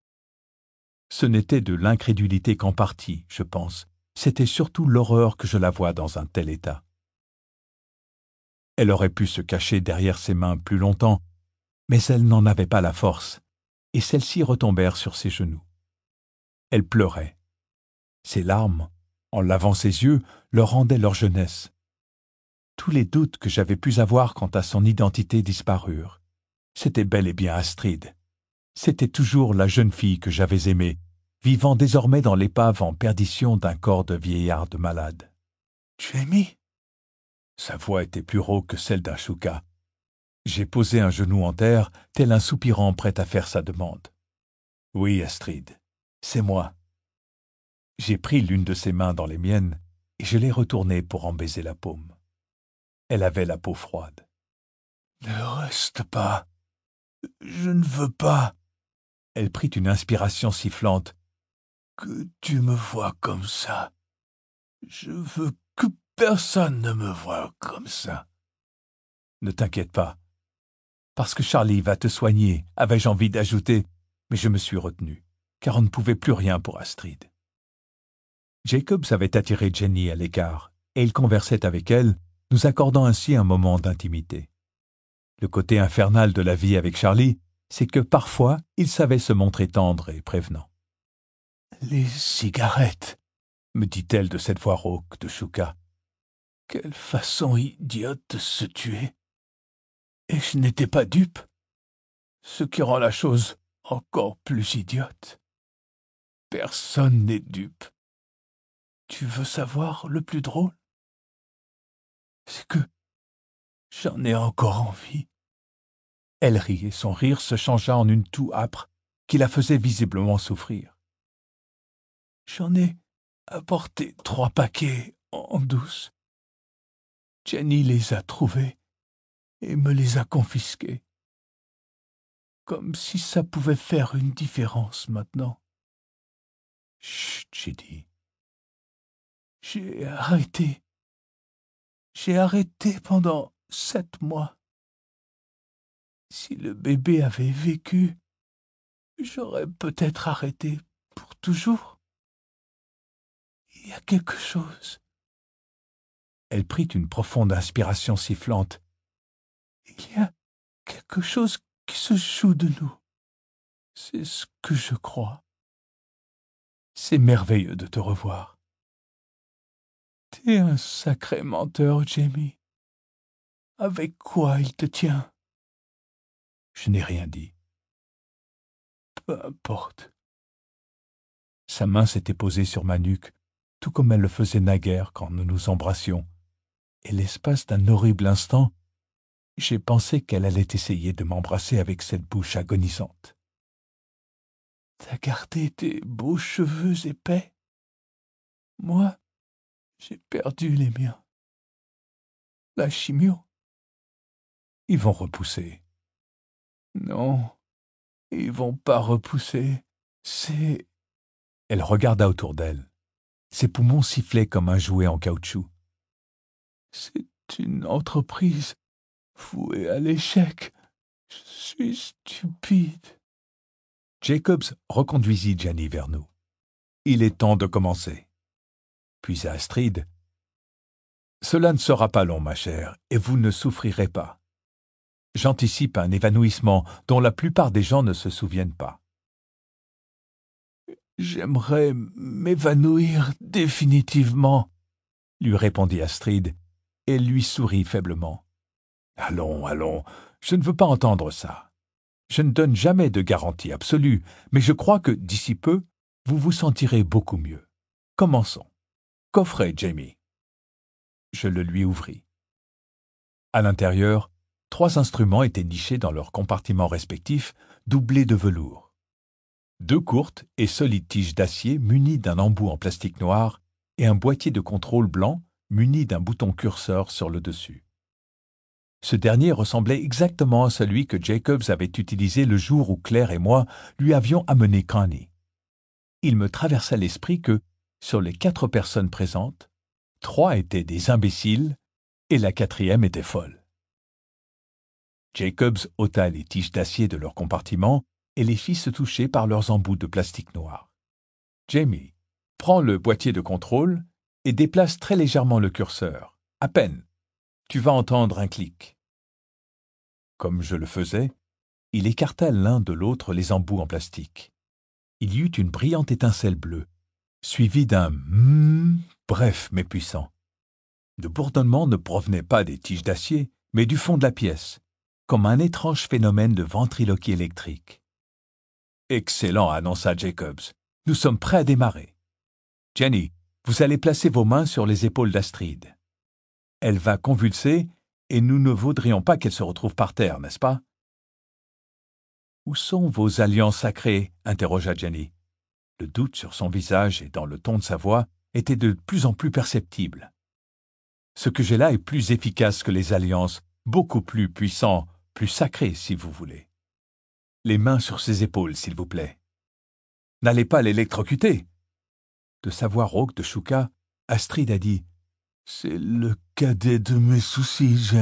Ce n'était de l'incrédulité qu'en partie, je pense. C'était surtout l'horreur que je la vois dans un tel état. Elle aurait pu se cacher derrière ses mains plus longtemps, mais elle n'en avait pas la force, et celles-ci retombèrent sur ses genoux. Elle pleurait. Ses larmes, en lavant ses yeux, leur rendaient leur jeunesse. Tous les doutes que j'avais pu avoir quant à son identité disparurent. C'était bel et bien Astrid. C'était toujours la jeune fille que j'avais aimée, vivant désormais dans l'épave en perdition d'un corps de vieillarde malade. « Jamie ?» Sa voix était plus rauque que celle d'un chouka. J'ai posé un genou en terre, tel un soupirant prêt à faire sa demande. « Oui, Astrid, c'est moi. » J'ai pris l'une de ses mains dans les miennes et je l'ai retournée pour en baiser la paume. Elle avait la peau froide. « Ne reste pas. Je ne veux pas. » Elle prit une inspiration sifflante. « Que tu me vois comme ça. Je veux que personne ne me voie comme ça. » « Ne t'inquiète pas. Parce que Charlie va te soigner, avais-je envie d'ajouter, mais je me suis retenu, car on ne pouvait plus rien pour Astrid. » Jacobs avait attiré Jenny à l'écart, et il conversait avec elle, nous accordant ainsi un moment d'intimité. Le côté infernal de la vie avec Charlie, c'est que parfois, il savait se montrer tendre et prévenant. « Les cigarettes, » me dit-elle de cette voix rauque de chouka. « Quelle façon idiote de se tuer. Et je n'étais pas dupe, ce qui rend la chose encore plus idiote. Personne n'est dupe. Tu veux savoir le plus drôle? C'est que j'en ai encore envie. » Elle rit et son rire se changea en une toux âpre qui la faisait visiblement souffrir. « J'en ai apporté trois paquets en douce. Jenny les a trouvés et me les a confisqués. Comme si ça pouvait faire une différence maintenant. »« Chut, » j'ai dit. « J'ai arrêté. J'ai arrêté pendant sept mois. Si le bébé avait vécu, j'aurais peut-être arrêté pour toujours. Il y a quelque chose. » Elle prit une profonde inspiration sifflante. « Il y a quelque chose qui se joue de nous. C'est ce que je crois. C'est merveilleux de te revoir. T'es un sacré menteur, Jamie. Avec quoi il te tient? » Je n'ai rien dit. Peu importe. Sa main s'était posée sur ma nuque, tout comme elle le faisait naguère quand nous nous embrassions, et l'espace d'un horrible instant, j'ai pensé qu'elle allait essayer de m'embrasser avec cette bouche agonisante. « T'as gardé tes beaux cheveux épais? Moi, j'ai perdu les miens. La chimio. Ils vont repousser. » « Non, ils vont pas repousser. C'est... » Elle regarda autour d'elle. Ses poumons sifflaient comme un jouet en caoutchouc. « C'est une entreprise vouée à l'échec. Je suis stupide. » Jacobs reconduisit Jenny vers nous. « Il est temps de commencer. » Puis à Astrid. « Cela ne sera pas long, ma chère, et vous ne souffrirez pas. J'anticipe un évanouissement dont la plupart des gens ne se souviennent pas. »« J'aimerais m'évanouir définitivement, » lui répondit Astrid, et lui sourit faiblement. « Allons, allons, je ne veux pas entendre ça. Je ne donne jamais de garantie absolue, mais je crois que, d'ici peu, vous vous sentirez beaucoup mieux. Commençons. Coffret, Jamie. » Je le lui ouvris. À l'intérieur, trois instruments étaient nichés dans leurs compartiments respectifs, doublés de velours. Deux courtes et solides tiges d'acier munies d'un embout en plastique noir et un boîtier de contrôle blanc muni d'un bouton curseur sur le dessus. Ce dernier ressemblait exactement à celui que Jacobs avait utilisé le jour où Claire et moi lui avions amené Connie. Il me traversa l'esprit que, sur les quatre personnes présentes, trois étaient des imbéciles et la quatrième était folle. Jacobs ôta les tiges d'acier de leur compartiment et les fit se toucher par leurs embouts de plastique noir. « Jamie, prends le boîtier de contrôle et déplace très légèrement le curseur. À peine. Tu vas entendre un clic. » Comme je le faisais, il écarta l'un de l'autre les embouts en plastique. Il y eut une brillante étincelle bleue, suivie d'un « mmm » bref mais puissant. Le bourdonnement ne provenait pas des tiges d'acier, mais du fond de la pièce, comme un étrange phénomène de ventriloquie électrique. « Excellent » annonça Jacobs. « Nous sommes prêts à démarrer. Jenny, vous allez placer vos mains sur les épaules d'Astrid. Elle va convulser et nous ne voudrions pas qu'elle se retrouve par terre, n'est-ce pas? » « Où sont vos alliances sacrées ?» interrogea Jenny. Le doute sur son visage et dans le ton de sa voix était de plus en plus perceptible. « Ce que j'ai là est plus efficace que les alliances, beaucoup plus puissant, plus sacré, si vous voulez. Les mains sur ses épaules, s'il vous plaît. N'allez pas l'électrocuter. » De sa voix rauque de Chouka, Astrid a dit « C'est le cadet de mes soucis, Jen. »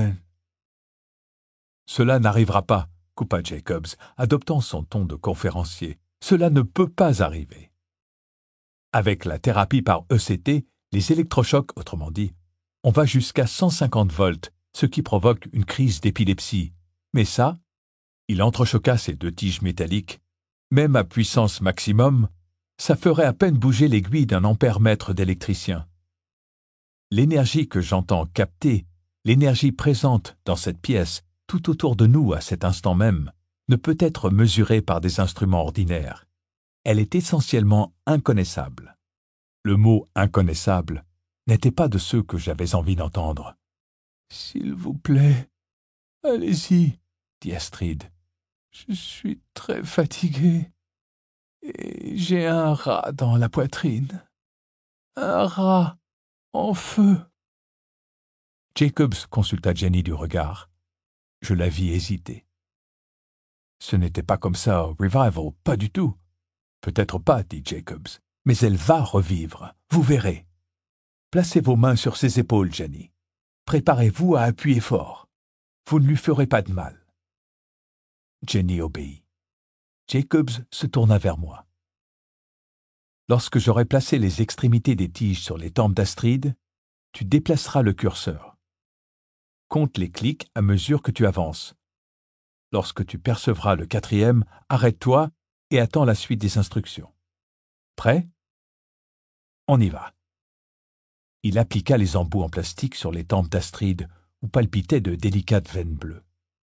« Cela n'arrivera pas, » coupa Jacobs, adoptant son ton de conférencier. « Cela ne peut pas arriver. » Avec la thérapie par E C T, les électrochocs, autrement dit, on va jusqu'à cent cinquante volts, ce qui provoque une crise d'épilepsie. Mais ça, il entrechoqua ses deux tiges métalliques, même à puissance maximum, ça ferait à peine bouger l'aiguille d'un ampère-mètre d'électricien. L'énergie que j'entends capter, l'énergie présente dans cette pièce, tout autour de nous à cet instant même, ne peut être mesurée par des instruments ordinaires. Elle est essentiellement inconnaissable. Le mot « inconnaissable » n'était pas de ceux que j'avais envie d'entendre. « S'il vous plaît, allez-y, » dit Astrid. « Je suis très fatiguée et j'ai un rat dans la poitrine. Un rat en feu. » Jacobs consulta Jenny du regard. Je la vis hésiter. « Ce n'était pas comme ça au Revival, pas du tout. »« Peut-être pas, » dit Jacobs, « mais elle va revivre, vous verrez. Placez vos mains sur ses épaules, Jenny. Préparez-vous à appuyer fort. Vous ne lui ferez pas de mal. » Jenny obéit. Jacobs se tourna vers moi. « Lorsque j'aurai placé les extrémités des tiges sur les tempes d'Astrid, tu déplaceras le curseur. Compte les clics à mesure que tu avances. Lorsque tu percevras le quatrième, arrête-toi et attends la suite des instructions. Prêt? On y va. » Il appliqua les embouts en plastique sur les tempes d'Astrid, où palpitaient de délicates veines bleues.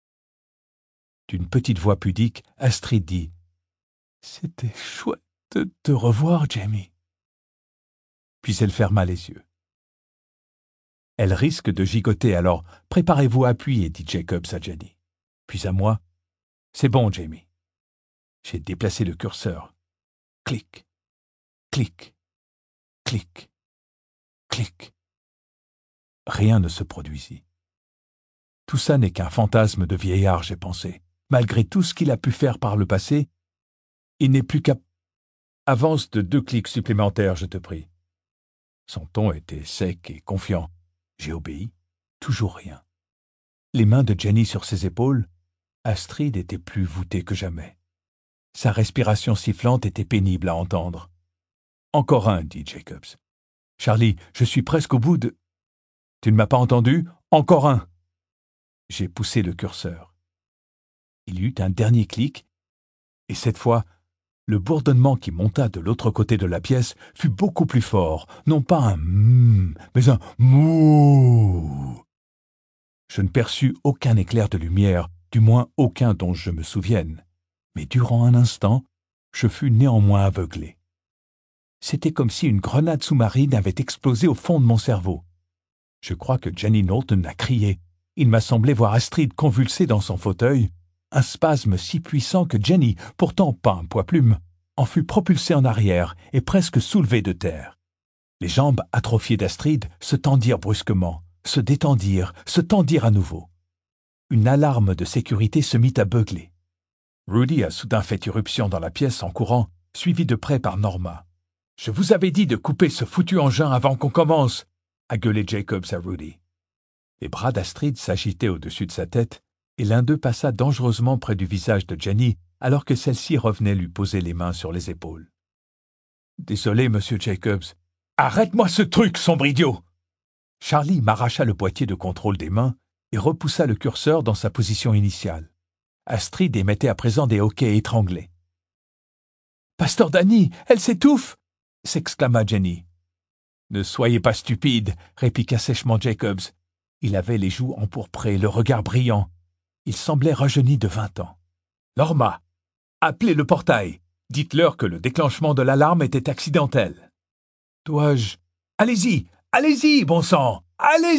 D'une petite voix pudique, Astrid dit « C'était chouette de te revoir, Jamie. » Puis elle ferma les yeux. « Elle risque de gigoter, alors préparez-vous à appuyer, » dit Jacobs à Jenny. Puis à moi, « C'est bon, Jamie. » J'ai déplacé le curseur. Clic, clic, clic, clic. Rien ne se produisit. Tout ça n'est qu'un fantasme de vieillard, j'ai pensé. Malgré tout ce qu'il a pu faire par le passé, il n'est plus qu'à... Avance de deux clics supplémentaires, je te prie. Son ton était sec et confiant. J'ai obéi. Toujours rien. Les mains de Jenny sur ses épaules, Astrid était plus voûtée que jamais. Sa respiration sifflante était pénible à entendre. « Encore un, » dit Jacobs. « Charlie, je suis presque au bout de... » « Tu ne m'as pas entendu? Encore un !» J'ai poussé le curseur. Il y eut un dernier clic, et cette fois, le bourdonnement qui monta de l'autre côté de la pièce fut beaucoup plus fort, non pas un « mmm », mais un « mouh ». Je ne perçus aucun éclair de lumière, du moins aucun dont je me souvienne, mais durant un instant, je fus néanmoins aveuglé. C'était comme si une grenade sous-marine avait explosé au fond de mon cerveau. Je crois que Jenny Knowlton a crié. Il m'a semblé voir Astrid convulser dans son fauteuil, un spasme si puissant que Jenny, pourtant pas un poids-plume, en fut propulsée en arrière et presque soulevée de terre. Les jambes atrophiées d'Astrid se tendirent brusquement, se détendirent, se tendirent à nouveau. une alarme de sécurité se mit à beugler. Rudy a soudain fait irruption dans la pièce en courant, suivi de près par Norma. « Je vous avais dit de couper ce foutu engin avant qu'on commence !» a gueulé Jacobs à Rudy. Les bras d'Astrid s'agitaient au-dessus de sa tête, et l'un d'eux passa dangereusement près du visage de Jenny alors que celle-ci revenait lui poser les mains sur les épaules. « Désolé, monsieur Jacobs. »« Arrête-moi ce truc, sombre idiot !» Charlie m'arracha le boîtier de contrôle des mains et repoussa le curseur dans sa position initiale. Astrid émettait à présent des hoquets étranglés. « Pasteur Danny, elle s'étouffe !» s'exclama Jenny. « Ne soyez pas stupide, » répliqua sèchement Jacobs. Il avait les joues empourprées, le regard brillant. Il semblait rajeuni de vingt ans. « Norma, appelez le portail. Dites-leur que le déclenchement de l'alarme était accidentel. »« Dois-je... »« Allez-y, allez-y, bon sang, allez-y !»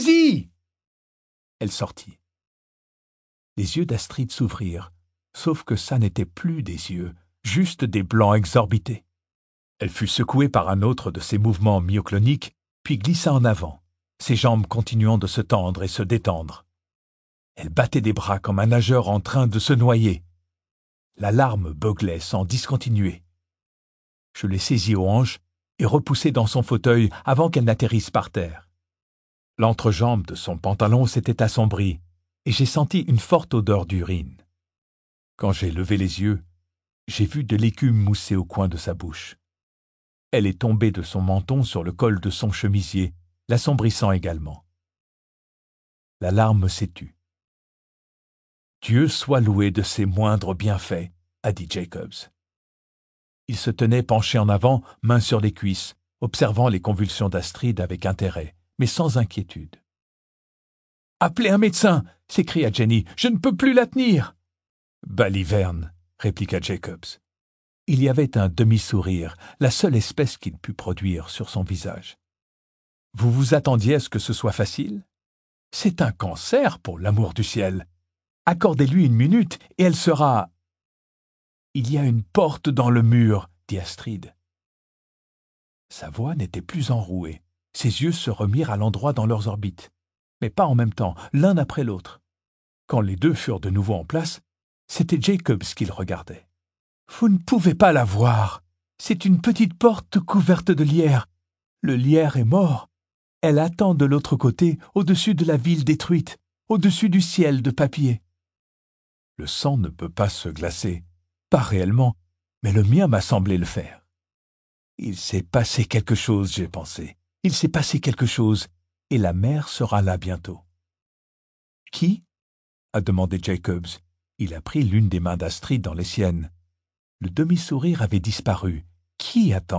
Elle sortit. Les yeux d'Astrid s'ouvrirent, sauf que ça n'était plus des yeux, juste des blancs exorbités. Elle fut secouée par un autre de ses mouvements myocloniques, puis glissa en avant, ses jambes continuant de se tendre et se détendre. Elle battait des bras comme un nageur en train de se noyer. L'alarme beuglait sans discontinuer. Je l'ai saisie aux hanches et repoussée dans son fauteuil avant qu'elle n'atterrisse par terre. L'entrejambe de son pantalon s'était assombrie et j'ai senti une forte odeur d'urine. Quand j'ai levé les yeux, j'ai vu de l'écume mousser au coin de sa bouche. Elle est tombée de son menton sur le col de son chemisier, l'assombrissant également. L'alarme s'est tue. « Dieu soit loué de ses moindres bienfaits, » a dit Jacobs. Il se tenait penché en avant, main sur les cuisses, observant les convulsions d'Astrid avec intérêt, mais sans inquiétude. « Appelez un médecin !» s'écria Jenny. « Je ne peux plus la tenir !»« Baliverne !» répliqua Jacobs. Il y avait un demi-sourire, la seule espèce qu'il put produire sur son visage. « Vous vous attendiez à ce que ce soit facile ? C'est un cancer, pour l'amour du ciel. Accordez-lui une minute et elle sera... »« Il y a une porte dans le mur, » dit Astrid. Sa voix n'était plus enrouée. Ses yeux se remirent à l'endroit dans leurs orbites, mais pas en même temps, l'un après l'autre. Quand les deux furent de nouveau en place, c'était Jacobs qu'il regardait. « Vous ne pouvez pas la voir. C'est une petite porte couverte de lierre. Le lierre est mort. Elle attend de l'autre côté, au-dessus de la ville détruite, au-dessus du ciel de papier. » Le sang ne peut pas se glacer. Pas réellement, mais le mien m'a semblé le faire. Il s'est passé quelque chose, j'ai pensé. Il s'est passé quelque chose, et la mère sera là bientôt. « Qui ?» a demandé Jacobs. Il a pris l'une des mains d'Astrid dans les siennes. Le demi-sourire avait disparu. « Qui attend ?»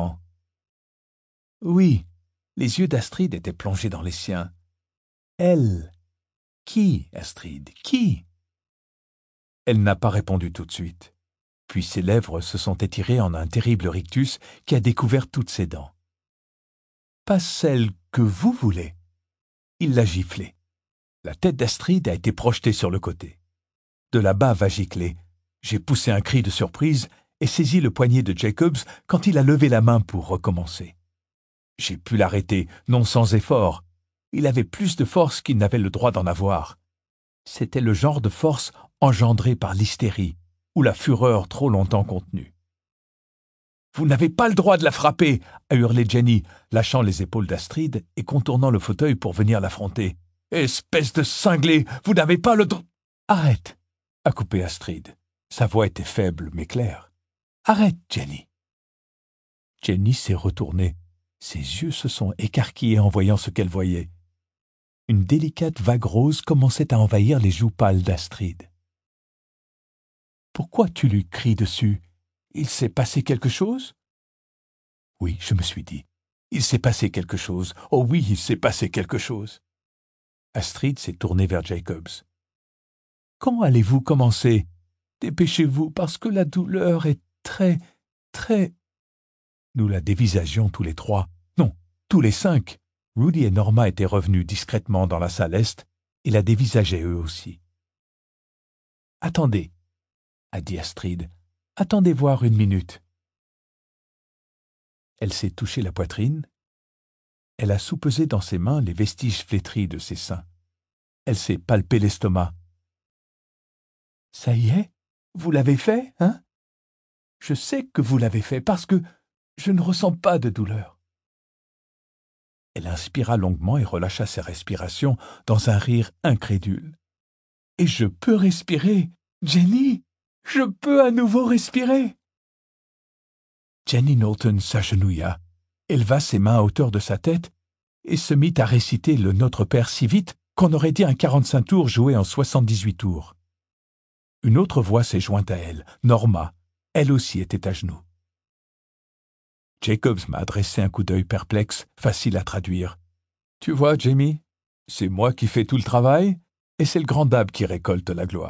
Oui, les yeux d'Astrid étaient plongés dans les siens. « Elle. Qui, Astrid, qui ?» Elle n'a pas répondu tout de suite. Puis ses lèvres se sont étirées en un terrible rictus qui a découvert toutes ses dents. « Pas celle que vous voulez. » Il l'a giflé. La tête d'Astrid a été projetée sur le côté. De la bave a giclé. J'ai poussé un cri de surprise et saisi le poignet de Jacobs quand il a levé la main pour recommencer. J'ai pu l'arrêter, non sans effort. Il avait plus de force qu'il n'avait le droit d'en avoir. C'était le genre de force engendrée par l'hystérie ou la fureur trop longtemps contenue. « Vous n'avez pas le droit de la frapper !» a hurlé Jenny, lâchant les épaules d'Astrid et contournant le fauteuil pour venir l'affronter. « Espèce de cinglé, vous n'avez pas le droit... »« Arrête !» a coupé Astrid. Sa voix était faible mais claire. « Arrête, Jenny !» Jenny s'est retournée. Ses yeux se sont écarquillés en voyant ce qu'elle voyait. Une délicate vague rose commençait à envahir les joues pâles d'Astrid. « Pourquoi tu lui cries dessus ? Il s'est passé quelque chose ?» Oui, je me suis dit. Il s'est passé quelque chose. Oh oui, il s'est passé quelque chose. Astrid s'est tournée vers Jacobs. « Quand allez-vous commencer ? Dépêchez-vous, parce que la douleur est très, très... » Nous la dévisagions tous les trois. Non, tous les cinq. Rudy et Norma étaient revenus discrètement dans la salle est et la dévisageaient eux aussi. « Attendez, » a dit Astrid. « Attendez voir une minute. » Elle s'est touché la poitrine. Elle a soupesé dans ses mains les vestiges flétris de ses seins. Elle s'est palpé l'estomac. Ça y est, vous l'avez fait, hein? Je sais que vous l'avez fait parce que je ne ressens pas de douleur. Elle inspira longuement et relâcha ses respirations dans un rire incrédule. Et je peux respirer, Jenny! Je peux à nouveau respirer! Jenny Knowlton s'agenouilla, éleva ses mains à hauteur de sa tête et se mit à réciter le Notre Père si vite qu'on aurait dit un quarante-cinq tours joué en soixante-dix-huit tours. Une autre voix s'est jointe à elle, Norma. Elle aussi était à genoux. Jacobs m'a adressé un coup d'œil perplexe, facile à traduire. « Tu vois, Jamie, c'est moi qui fais tout le travail, et c'est le grand Dab qui récolte la gloire. »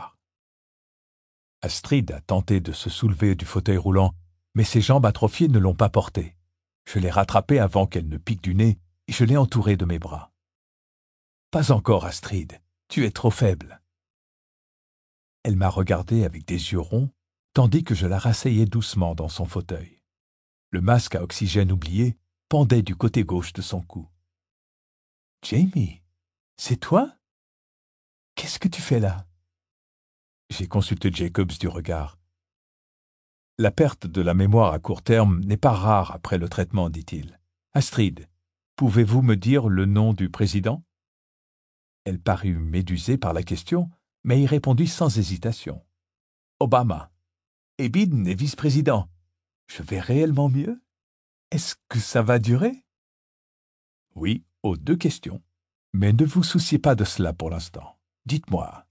Astrid a tenté de se soulever du fauteuil roulant, mais ses jambes atrophiées ne l'ont pas portée. Je l'ai rattrapée avant qu'elle ne pique du nez, et je l'ai entourée de mes bras. « Pas encore, Astrid, tu es trop faible. » Elle m'a regardé avec des yeux ronds, tandis que je la rasseyais doucement dans son fauteuil. Le masque à oxygène oublié pendait du côté gauche de son cou. « Jamie, c'est toi? Qu'est-ce que tu fais là? » J'ai consulté Jacobs du regard. « La perte de la mémoire à court terme n'est pas rare après le traitement, dit-il. Astrid, pouvez-vous me dire le nom du président? » Elle parut médusée par la question, mais y répondit sans hésitation. « Obama. Et Biden est vice-président. Je vais réellement mieux? Est-ce que ça va durer? » Oui, aux deux questions. Mais ne vous souciez pas de cela pour l'instant. Dites-moi.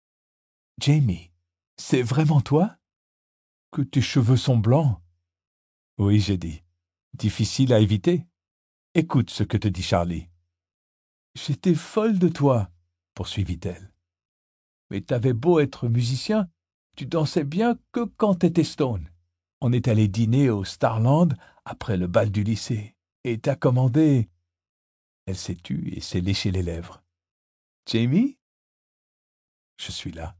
Jamie, c'est vraiment toi? Que tes cheveux sont blancs? Oui, j'ai dit. Difficile à éviter. Écoute ce que te dit Charlie. J'étais folle de toi, poursuivit-elle. Mais t'avais beau être musicien, tu dansais bien que quand t'étais stone. On est allé dîner au Starland après le bal du lycée, et t'as commandé... Elle s'est tue et s'est léché les lèvres. Jamie? Je suis là.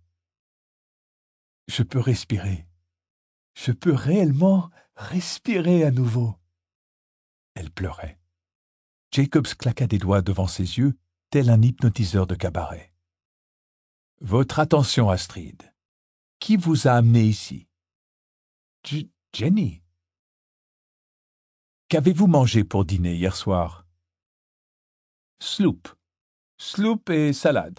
Je peux respirer. Je peux réellement respirer à nouveau. Elle pleurait. Jacobs claqua des doigts devant ses yeux, tel un hypnotiseur de cabaret. Votre attention, Astrid. Qui vous a amené ici? J- Jenny. Qu'avez-vous mangé pour dîner hier soir? Sloop. Sloop et salade.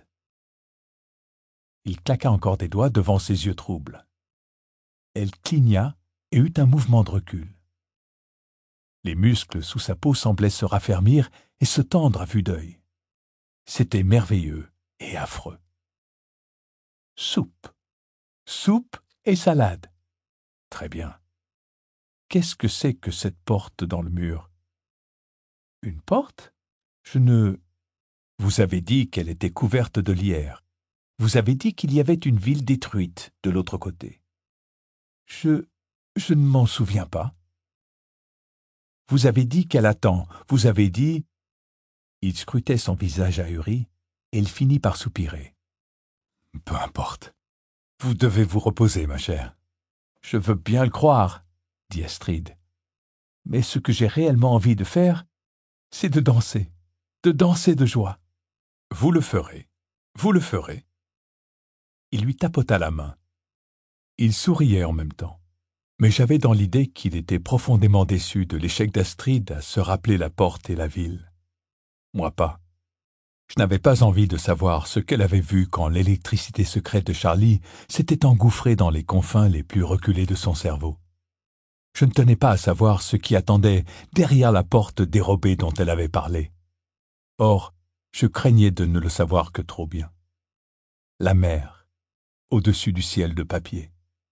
Il claqua encore des doigts devant ses yeux troubles. Elle cligna et eut un mouvement de recul. Les muscles sous sa peau semblaient se raffermir et se tendre à vue d'œil. C'était merveilleux et affreux. Soupe. Soupe et salade. Très bien. Qu'est-ce que c'est que cette porte dans le mur? Une porte? Je ne... Vous avez dit qu'elle était couverte de lierre. Vous avez dit qu'il y avait une ville détruite de l'autre côté. Je... je ne m'en souviens pas. Vous avez dit qu'elle attend. Vous avez dit... Il scrutait son visage ahuri, et il finit par soupirer. Peu importe. Vous devez vous reposer, ma chère. Je veux bien le croire, dit Astrid. Mais ce que j'ai réellement envie de faire, c'est de danser, de danser de joie. Vous le ferez, vous le ferez. Il lui tapota la main. Il souriait en même temps. Mais j'avais dans l'idée qu'il était profondément déçu de l'échec d'Astrid à se rappeler la porte et la ville. Moi pas. Je n'avais pas envie de savoir ce qu'elle avait vu quand l'électricité secrète de Charlie s'était engouffrée dans les confins les plus reculés de son cerveau. Je ne tenais pas à savoir ce qui attendait derrière la porte dérobée dont elle avait parlé. Or, je craignais de ne le savoir que trop bien. La mer, au-dessus du ciel de papier.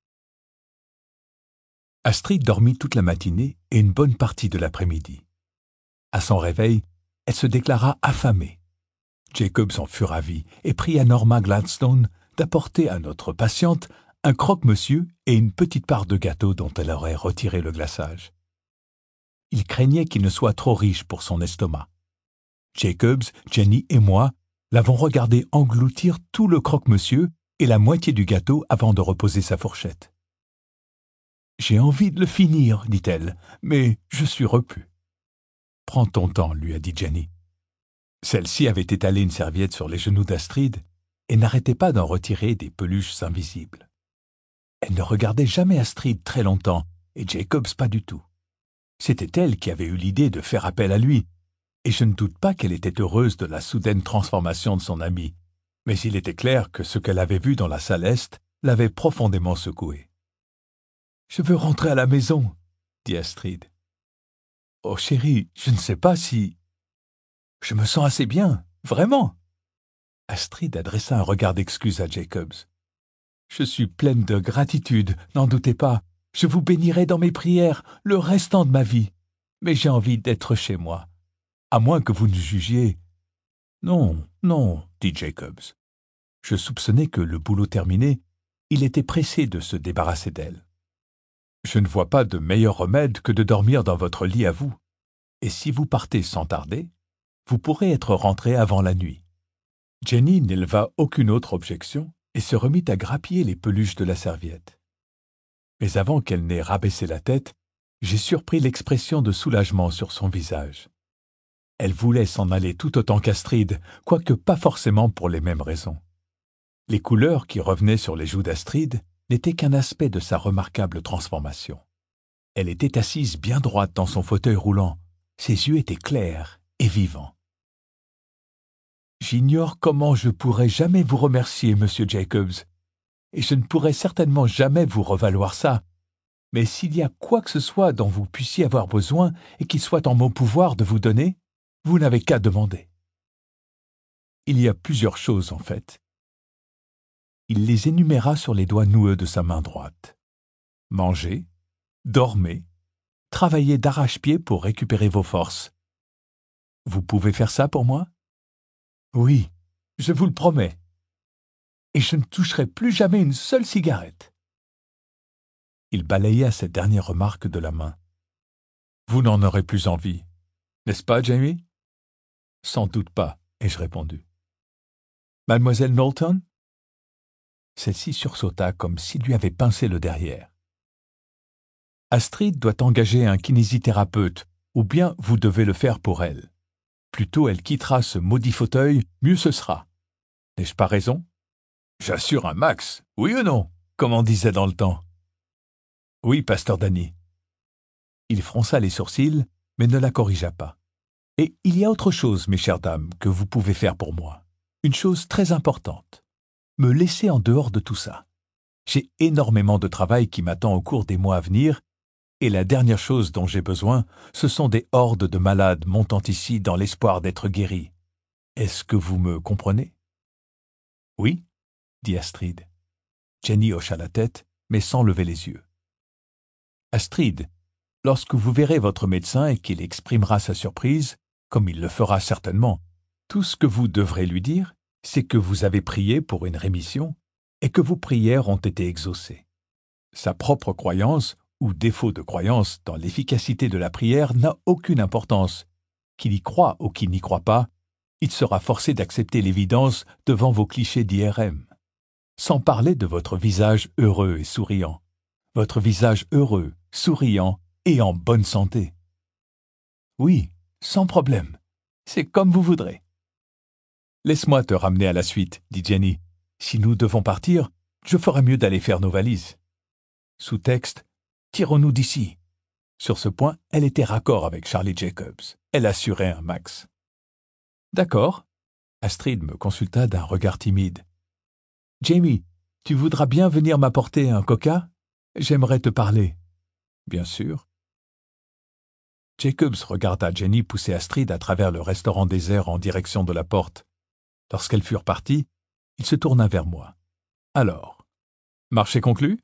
Astrid dormit toute la matinée et une bonne partie de l'après-midi. À son réveil, elle se déclara affamée. Jacobs en fut ravi et pria Norma Gladstone d'apporter à notre patiente un croque-monsieur et une petite part de gâteau dont elle aurait retiré le glaçage. Il craignait qu'il ne soit trop riche pour son estomac. Jacobs, Jenny et moi l'avons regardé engloutir tout le croque-monsieur et la moitié du gâteau avant de reposer sa fourchette. « J'ai envie de le finir, dit-elle, mais je suis repue. »« Prends ton temps, lui a dit Jenny. Celle-ci avait étalé une serviette sur les genoux d'Astrid et n'arrêtait pas d'en retirer des peluches invisibles. Elle ne regardait jamais Astrid très longtemps, et Jacobs pas du tout. C'était elle qui avait eu l'idée de faire appel à lui, et je ne doute pas qu'elle était heureuse de la soudaine transformation de son ami. Mais il était clair que ce qu'elle avait vu dans la salle est l'avait profondément secouée. « Je veux rentrer à la maison, » dit Astrid. « Oh chérie, je ne sais pas si... Je me sens assez bien, vraiment. » Astrid adressa un regard d'excuse à Jacobs. « Je suis pleine de gratitude, n'en doutez pas. Je vous bénirai dans mes prières le restant de ma vie. Mais j'ai envie d'être chez moi. À moins que vous ne jugiez... » « Non, non, » dit Jacobs. Je soupçonnais que, le boulot terminé, il était pressé de se débarrasser d'elle. « Je ne vois pas de meilleur remède que de dormir dans votre lit à vous. Et si vous partez sans tarder, vous pourrez être rentré avant la nuit. » Jenny n'éleva aucune autre objection et se remit à grappiller les peluches de la serviette. Mais avant qu'elle n'ait rabaissé la tête, j'ai surpris l'expression de soulagement sur son visage. Elle voulait s'en aller tout autant qu'Astrid, quoique pas forcément pour les mêmes raisons. Les couleurs qui revenaient sur les joues d'Astrid n'étaient qu'un aspect de sa remarquable transformation. Elle était assise bien droite dans son fauteuil roulant. Ses yeux étaient clairs et vivants. « J'ignore comment je pourrais jamais vous remercier, Monsieur Jacobs, et je ne pourrai certainement jamais vous revaloir ça. Mais s'il y a quoi que ce soit dont vous puissiez avoir besoin et qu'il soit en mon pouvoir de vous donner, vous n'avez qu'à demander. » Il y a plusieurs choses, en fait. Il les énuméra sur les doigts noueux de sa main droite. Mangez, dormez, travaillez d'arrache-pied pour récupérer vos forces. Vous pouvez faire ça pour moi? Oui, je vous le promets. Et je ne toucherai plus jamais une seule cigarette. Il balaya cette dernière remarque de la main. Vous n'en aurez plus envie, n'est-ce pas, Jamie? Sans doute pas, ai-je répondu. Mademoiselle Knowlton? Celle-ci sursauta comme s'il lui avait pincé le derrière. Astrid doit engager un kinésithérapeute, ou bien vous devez le faire pour elle. Plus tôt elle quittera ce maudit fauteuil, mieux ce sera. N'ai-je pas raison? J'assure un max, oui ou non, comme on disait dans le temps. Oui, pasteur Danny. Il fronça les sourcils, mais ne la corrigea pas. Et il y a autre chose, mes chères dames, que vous pouvez faire pour moi. Une chose très importante. Me laisser en dehors de tout ça. J'ai énormément de travail qui m'attend au cours des mois à venir, et la dernière chose dont j'ai besoin, ce sont des hordes de malades montant ici dans l'espoir d'être guéris. Est-ce que vous me comprenez? Oui, dit Astrid. Jenny hocha la tête, mais sans lever les yeux. Astrid, lorsque vous verrez votre médecin et qu'il exprimera sa surprise, comme il le fera certainement, tout ce que vous devrez lui dire, c'est que vous avez prié pour une rémission et que vos prières ont été exaucées. Sa propre croyance, ou défaut de croyance dans l'efficacité de la prière n'a aucune importance. Qu'il y croit ou qu'il n'y croit pas, il sera forcé d'accepter l'évidence devant vos clichés d'I R M. Sans parler de votre visage heureux et souriant. Votre visage heureux, souriant et en bonne santé. Oui, sans problème. C'est comme vous voudrez. Laisse-moi te ramener à la suite, dit Jenny. Si nous devons partir, je ferais mieux d'aller faire nos valises. Sous-texte, tirons-nous d'ici. Sur ce point, elle était raccord avec Charlie Jacobs. Elle assurait un max. D'accord. Astrid me consulta d'un regard timide. Jamie, tu voudras bien venir m'apporter un coca? J'aimerais te parler. Bien sûr. Jacobs regarda Jenny pousser Astrid à travers le restaurant désert en direction de la porte. Lorsqu'elles furent parties, il se tourna vers moi. Alors, marché conclu?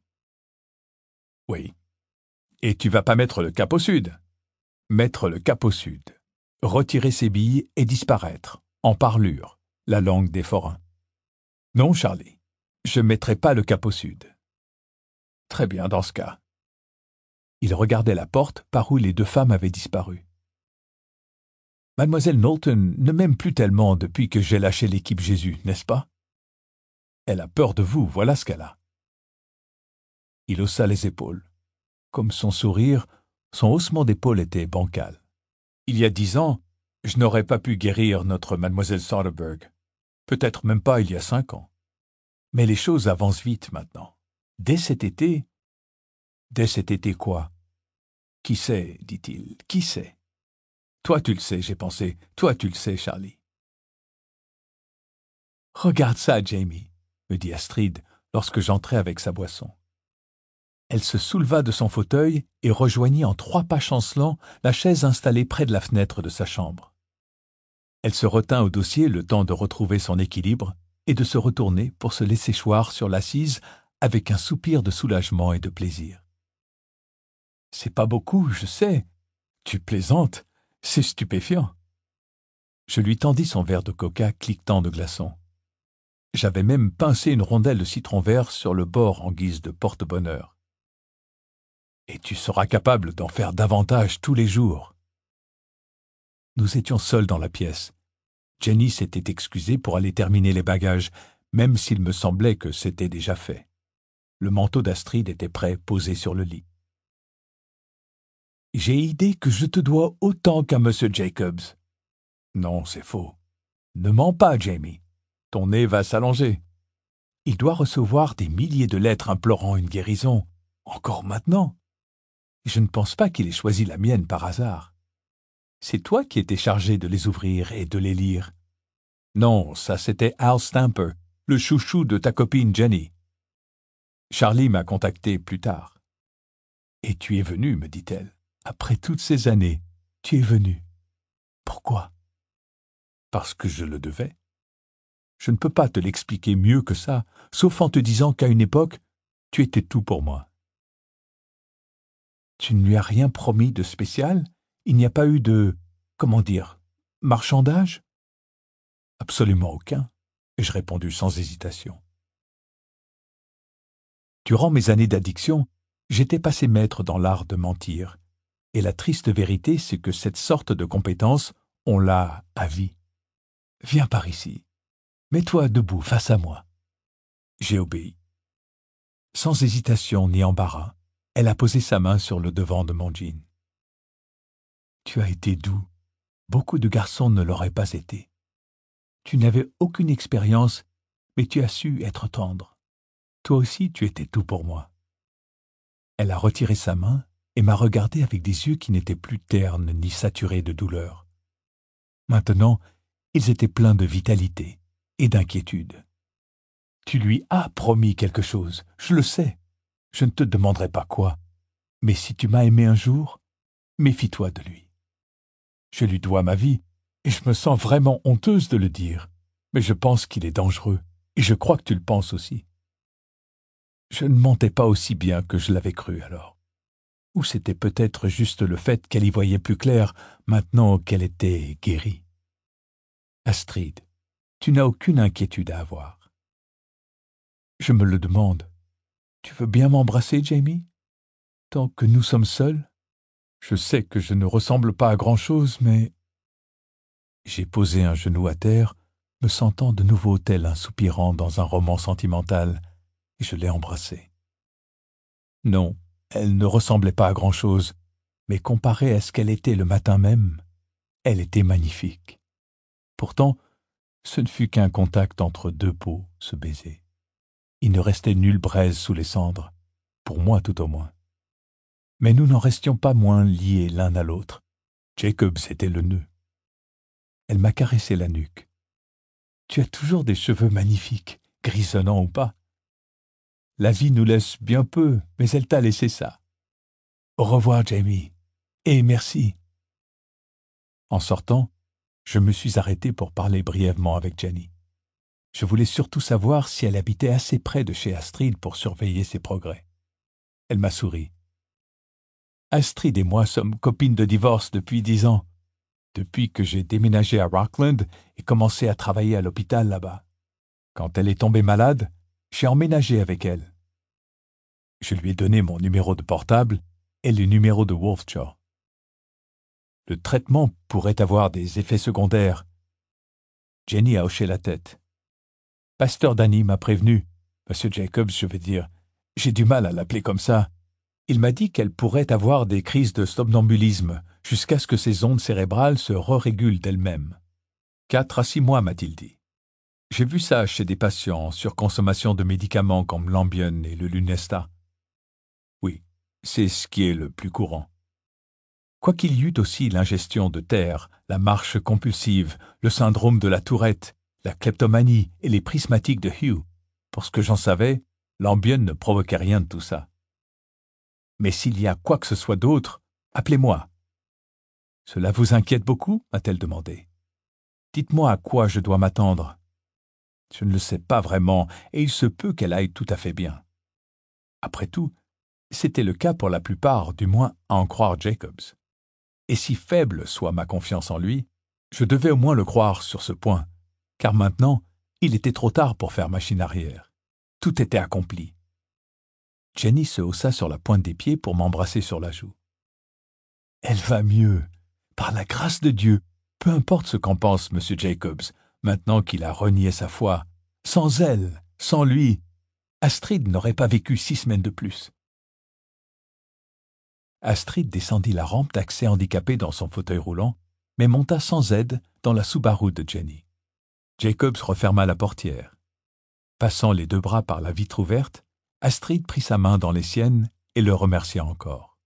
Oui. Et tu vas pas mettre le cap au sud? Mettre le cap au sud. Retirer ses billes et disparaître, en parlure, la langue des forains. Non, Charlie, je mettrai pas le cap au sud. Très bien dans ce cas. Il regardait la porte par où les deux femmes avaient disparu. Mademoiselle Knowlton ne m'aime plus tellement depuis que j'ai lâché l'équipe Jésus, n'est-ce pas? Elle a peur de vous, voilà ce qu'elle a. Il haussa les épaules. Comme son sourire, son haussement d'épaule était bancal. Il y a dix ans, je n'aurais pas pu guérir notre mademoiselle Soderbergh. Peut-être même pas il y a cinq ans. Mais les choses avancent vite maintenant. Dès cet été? Dès cet été quoi? Qui sait, dit-il, qui sait? Toi tu le sais, j'ai pensé, toi tu le sais, Charlie. Regarde ça, Jamie, me dit Astrid lorsque j'entrai avec sa boisson. Elle se souleva de son fauteuil et rejoignit en trois pas chancelants la chaise installée près de la fenêtre de sa chambre. Elle se retint au dossier le temps de retrouver son équilibre et de se retourner pour se laisser choir sur l'assise avec un soupir de soulagement et de plaisir. « C'est pas beaucoup, je sais. Tu plaisantes, c'est stupéfiant. » Je lui tendis son verre de coca cliquetant de glaçons. J'avais même pincé une rondelle de citron vert sur le bord en guise de porte-bonheur. « Et tu seras capable d'en faire davantage tous les jours. » Nous étions seuls dans la pièce. Jenny s'était excusée pour aller terminer les bagages, même s'il me semblait que c'était déjà fait. Le manteau d'Astrid était prêt, posé sur le lit. « J'ai idée que je te dois autant qu'à Monsieur Jacobs. »« Non, c'est faux. Ne mens pas, Jamie. Ton nez va s'allonger. Il doit recevoir des milliers de lettres implorant une guérison, encore maintenant. Je ne pense pas qu'il ait choisi la mienne par hasard. C'est toi qui étais chargé de les ouvrir et de les lire. Non, ça c'était Al Stamper, le chouchou de ta copine Jenny. Charlie m'a contacté plus tard. Et tu es venu, me dit-elle. Après toutes ces années, tu es venu. Pourquoi? Parce que je le devais. Je ne peux pas te l'expliquer mieux que ça, sauf en te disant qu'à une époque, tu étais tout pour moi. Tu ne lui as rien promis de spécial? Il n'y a pas eu de, comment dire, marchandage? Absolument aucun, ai-je répondu sans hésitation. Durant mes années d'addiction, j'étais passé maître dans l'art de mentir, et la triste vérité, c'est que cette sorte de compétence, on l'a à vie. Viens par ici. Mets-toi debout face à moi. J'ai obéi. Sans hésitation ni embarras, elle a posé sa main sur le devant de mon jean. Tu as été doux. Beaucoup de garçons ne l'auraient pas été. Tu n'avais aucune expérience, mais tu as su être tendre. Toi aussi, tu étais tout pour moi. Elle a retiré sa main et m'a regardé avec des yeux qui n'étaient plus ternes ni saturés de douleur. Maintenant, ils étaient pleins de vitalité et d'inquiétude. Tu lui as promis quelque chose, je le sais. Je ne te demanderai pas quoi. Mais si tu m'as aimé un jour, méfie-toi de lui. Je lui dois ma vie, et je me sens vraiment honteuse de le dire, mais je pense qu'il est dangereux, et je crois que tu le penses aussi. Je ne mentais pas aussi bien que je l'avais cru alors. Ou c'était peut-être juste le fait qu'elle y voyait plus clair maintenant qu'elle était guérie. Astrid, tu n'as aucune inquiétude à avoir. Je me le demande. Tu veux bien m'embrasser, Jamie? Tant que nous sommes seuls? Je sais que je ne ressemble pas à grand-chose, mais... J'ai posé un genou à terre, me sentant de nouveau tel un soupirant dans un roman sentimental, et je l'ai embrassée. Non, elle ne ressemblait pas à grand-chose, mais comparée à ce qu'elle était le matin même, elle était magnifique. Pourtant, ce ne fut qu'un contact entre deux peaux, ce baiser. Il ne restait nulle braise sous les cendres, pour moi tout au moins. Mais nous n'en restions pas moins liés l'un à l'autre. Jacobs était le nœud. Elle m'a caressé la nuque. « Tu as toujours des cheveux magnifiques, grisonnants ou pas. La vie nous laisse bien peu, mais elle t'a laissé ça. Au revoir, Jamie, et merci. » En sortant, je me suis arrêté pour parler brièvement avec Jenny. Je voulais surtout savoir si elle habitait assez près de chez Astrid pour surveiller ses progrès. Elle m'a souri. Astrid et moi sommes copines de divorce depuis dix ans, depuis que j'ai déménagé à Rockland et commencé à travailler à l'hôpital là-bas. Quand elle est tombée malade, j'ai emménagé avec elle. Je lui ai donné mon numéro de portable et le numéro de Wolfshaw. Le traitement pourrait avoir des effets secondaires. Jenny a hoché la tête. Pasteur Danny m'a prévenu. Monsieur Jacobs, je vais dire. J'ai du mal à l'appeler comme ça. Il m'a dit qu'elle pourrait avoir des crises de somnambulisme jusqu'à ce que ses ondes cérébrales se re-régulent d'elles-mêmes. Quatre à six mois, m'a-t-il dit. J'ai vu ça chez des patients sur consommation de médicaments comme l'Ambien et le Lunesta. Oui, c'est ce qui est le plus courant. Quoiqu'il y eût aussi l'ingestion de terre, la marche compulsive, le syndrome de la tourette, la kleptomanie et les prismatiques de Hugh, pour ce que j'en savais, l'Ambien ne provoquait rien de tout ça. Mais s'il y a quoi que ce soit d'autre, appelez-moi. Cela vous inquiète beaucoup m'a-t-elle demandé. Dites-moi à quoi je dois m'attendre. Je ne le sais pas vraiment, et il se peut qu'elle aille tout à fait bien. Après tout, c'était le cas pour la plupart, du moins à en croire Jacobs. Et si faible soit ma confiance en lui, je devais au moins le croire sur ce point, car maintenant, il était trop tard pour faire machine arrière. Tout était accompli. Jenny se haussa sur la pointe des pieds pour m'embrasser sur la joue. « Elle va mieux. Par la grâce de Dieu, peu importe ce qu'en pense M. Jacobs, maintenant qu'il a renié sa foi. Sans elle, sans lui, Astrid n'aurait pas vécu six semaines de plus. » Astrid descendit la rampe d'accès handicapé dans son fauteuil roulant, mais monta sans aide dans la Subaru de Jenny. Jacobs referma la portière. Passant les deux bras par la vitre ouverte, Astrid prit sa main dans les siennes et le remercia encore.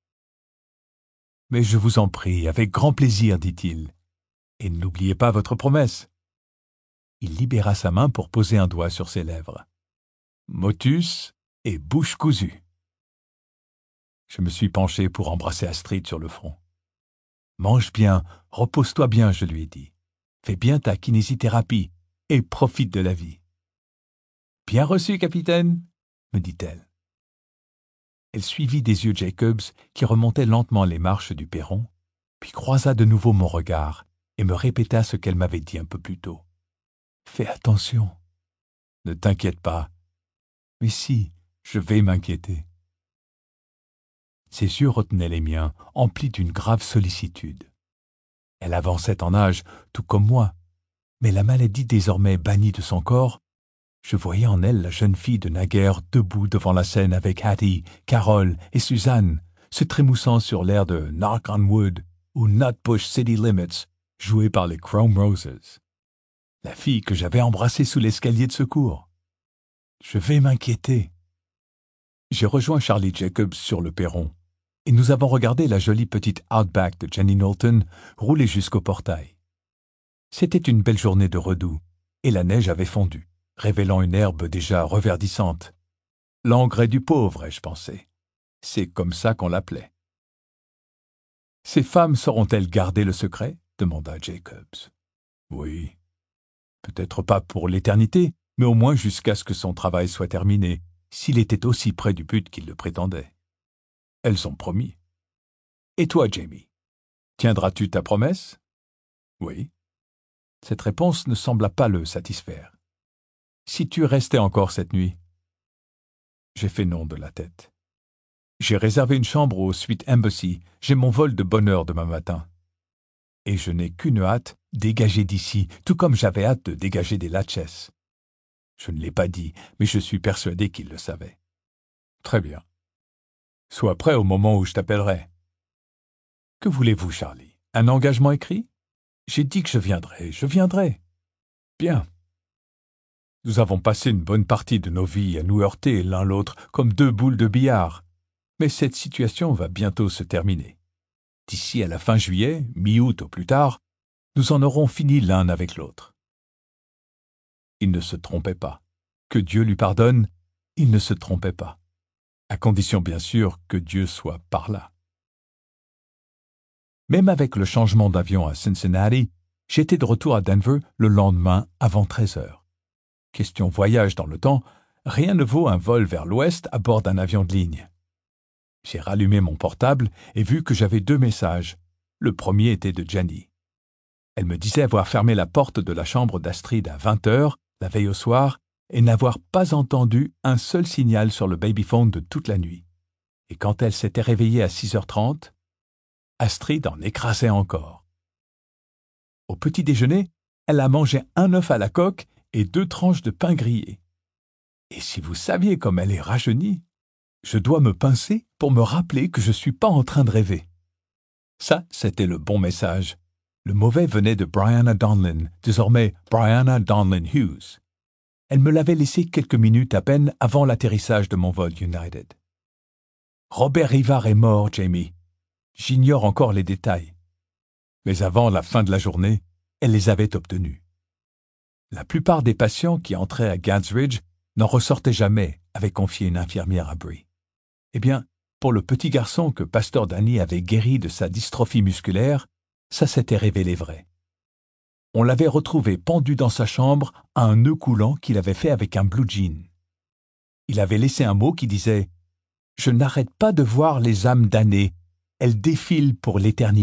« Mais je vous en prie, avec grand plaisir, dit-il. Et n'oubliez pas votre promesse. » Il libéra sa main pour poser un doigt sur ses lèvres. Motus et bouche cousue. Je me suis penché pour embrasser Astrid sur le front. « Mange bien, repose-toi bien, je lui ai dit. Fais bien ta kinésithérapie et profite de la vie. »« Bien reçu, capitaine, » me dit-elle. Elle suivit des yeux Jacobs qui remontait lentement les marches du perron, puis croisa de nouveau mon regard et me répéta ce qu'elle m'avait dit un peu plus tôt. « Fais attention. »« Ne t'inquiète pas. »« Mais si, je vais m'inquiéter. » Ses yeux retenaient les miens, emplis d'une grave sollicitude. Elle avançait en âge, tout comme moi, mais la maladie désormais bannie de son corps, je voyais en elle la jeune fille de naguère debout devant la scène avec Hattie, Carole et Suzanne, se trémoussant sur l'air de Knock on Wood ou Nutbush City Limits, joué par les Chrome Roses. La fille que j'avais embrassée sous l'escalier de secours. Je vais m'inquiéter. J'ai rejoint Charlie Jacobs sur le perron, et nous avons regardé la jolie petite Outback de Jenny Knowlton rouler jusqu'au portail. C'était une belle journée de redoux, et la neige avait fondu, révélant une herbe déjà reverdissante. L'engrais du pauvre, ai-je pensé. C'est comme ça qu'on l'appelait. « Ces femmes sauront-elles garder le secret ?» demanda Jacobs. « Oui. Peut-être pas pour l'éternité, mais au moins jusqu'à ce que son travail soit terminé, s'il était aussi près du but qu'il le prétendait. Elles ont promis. Et toi, Jamie, tiendras-tu ta promesse ? » Oui. Cette réponse ne sembla pas le satisfaire. « Si tu restais encore cette nuit ?» J'ai fait non de la tête. « J'ai réservé une chambre au Suite Embassy. J'ai mon vol de bonne heure demain matin. Et je n'ai qu'une hâte, dégager d'ici, tout comme j'avais hâte de dégager des Latches. » Je ne l'ai pas dit, mais je suis persuadé qu'il le savait. « Très bien. Sois prêt au moment où je t'appellerai. »« Que voulez-vous, Charlie? Un engagement écrit? J'ai dit que je viendrai, je viendrai. »« Bien. » Nous avons passé une bonne partie de nos vies à nous heurter l'un l'autre comme deux boules de billard, mais cette situation va bientôt se terminer. D'ici à la fin juillet, mi-août au plus tard, nous en aurons fini l'un avec l'autre. Il ne se trompait pas. Que Dieu lui pardonne, il ne se trompait pas. À condition bien sûr que Dieu soit par là. Même avec le changement d'avion à Cincinnati, j'étais de retour à Denver le lendemain avant treize heures. Question voyage dans le temps, rien ne vaut un vol vers l'ouest à bord d'un avion de ligne. J'ai rallumé mon portable et vu que j'avais deux messages. Le premier était de Jenny. Elle me disait avoir fermé la porte de la chambre d'Astrid à vingt heures, la veille au soir, et n'avoir pas entendu un seul signal sur le babyphone de toute la nuit. Et quand elle s'était réveillée à six heures trente, Astrid en écrasait encore. Au petit déjeuner, elle a mangé un œuf à la coque et deux tranches de pain grillé. Et si vous saviez comme elle est rajeunie, je dois me pincer pour me rappeler que je ne suis pas en train de rêver. Ça, c'était le bon message. Le mauvais venait de Brianna Donlin, désormais Brianna Donlin Hughes, Elle me l'avait laissé quelques minutes à peine avant l'atterrissage de mon vol United. Robert Rivard est mort, Jamie. J'ignore encore les détails. Mais avant la fin de la journée, elle les avait obtenus. La plupart des patients qui entraient à Gad's Ridge n'en ressortaient jamais, avait confié une infirmière à Bree. Eh bien, pour le petit garçon que Pasteur Danny avait guéri de sa dystrophie musculaire, ça s'était révélé vrai. On l'avait retrouvé pendu dans sa chambre à un nœud coulant qu'il avait fait avec un blue jean. Il avait laissé un mot qui disait « Je n'arrête pas de voir les âmes damnées, elles défilent pour l'éternité ».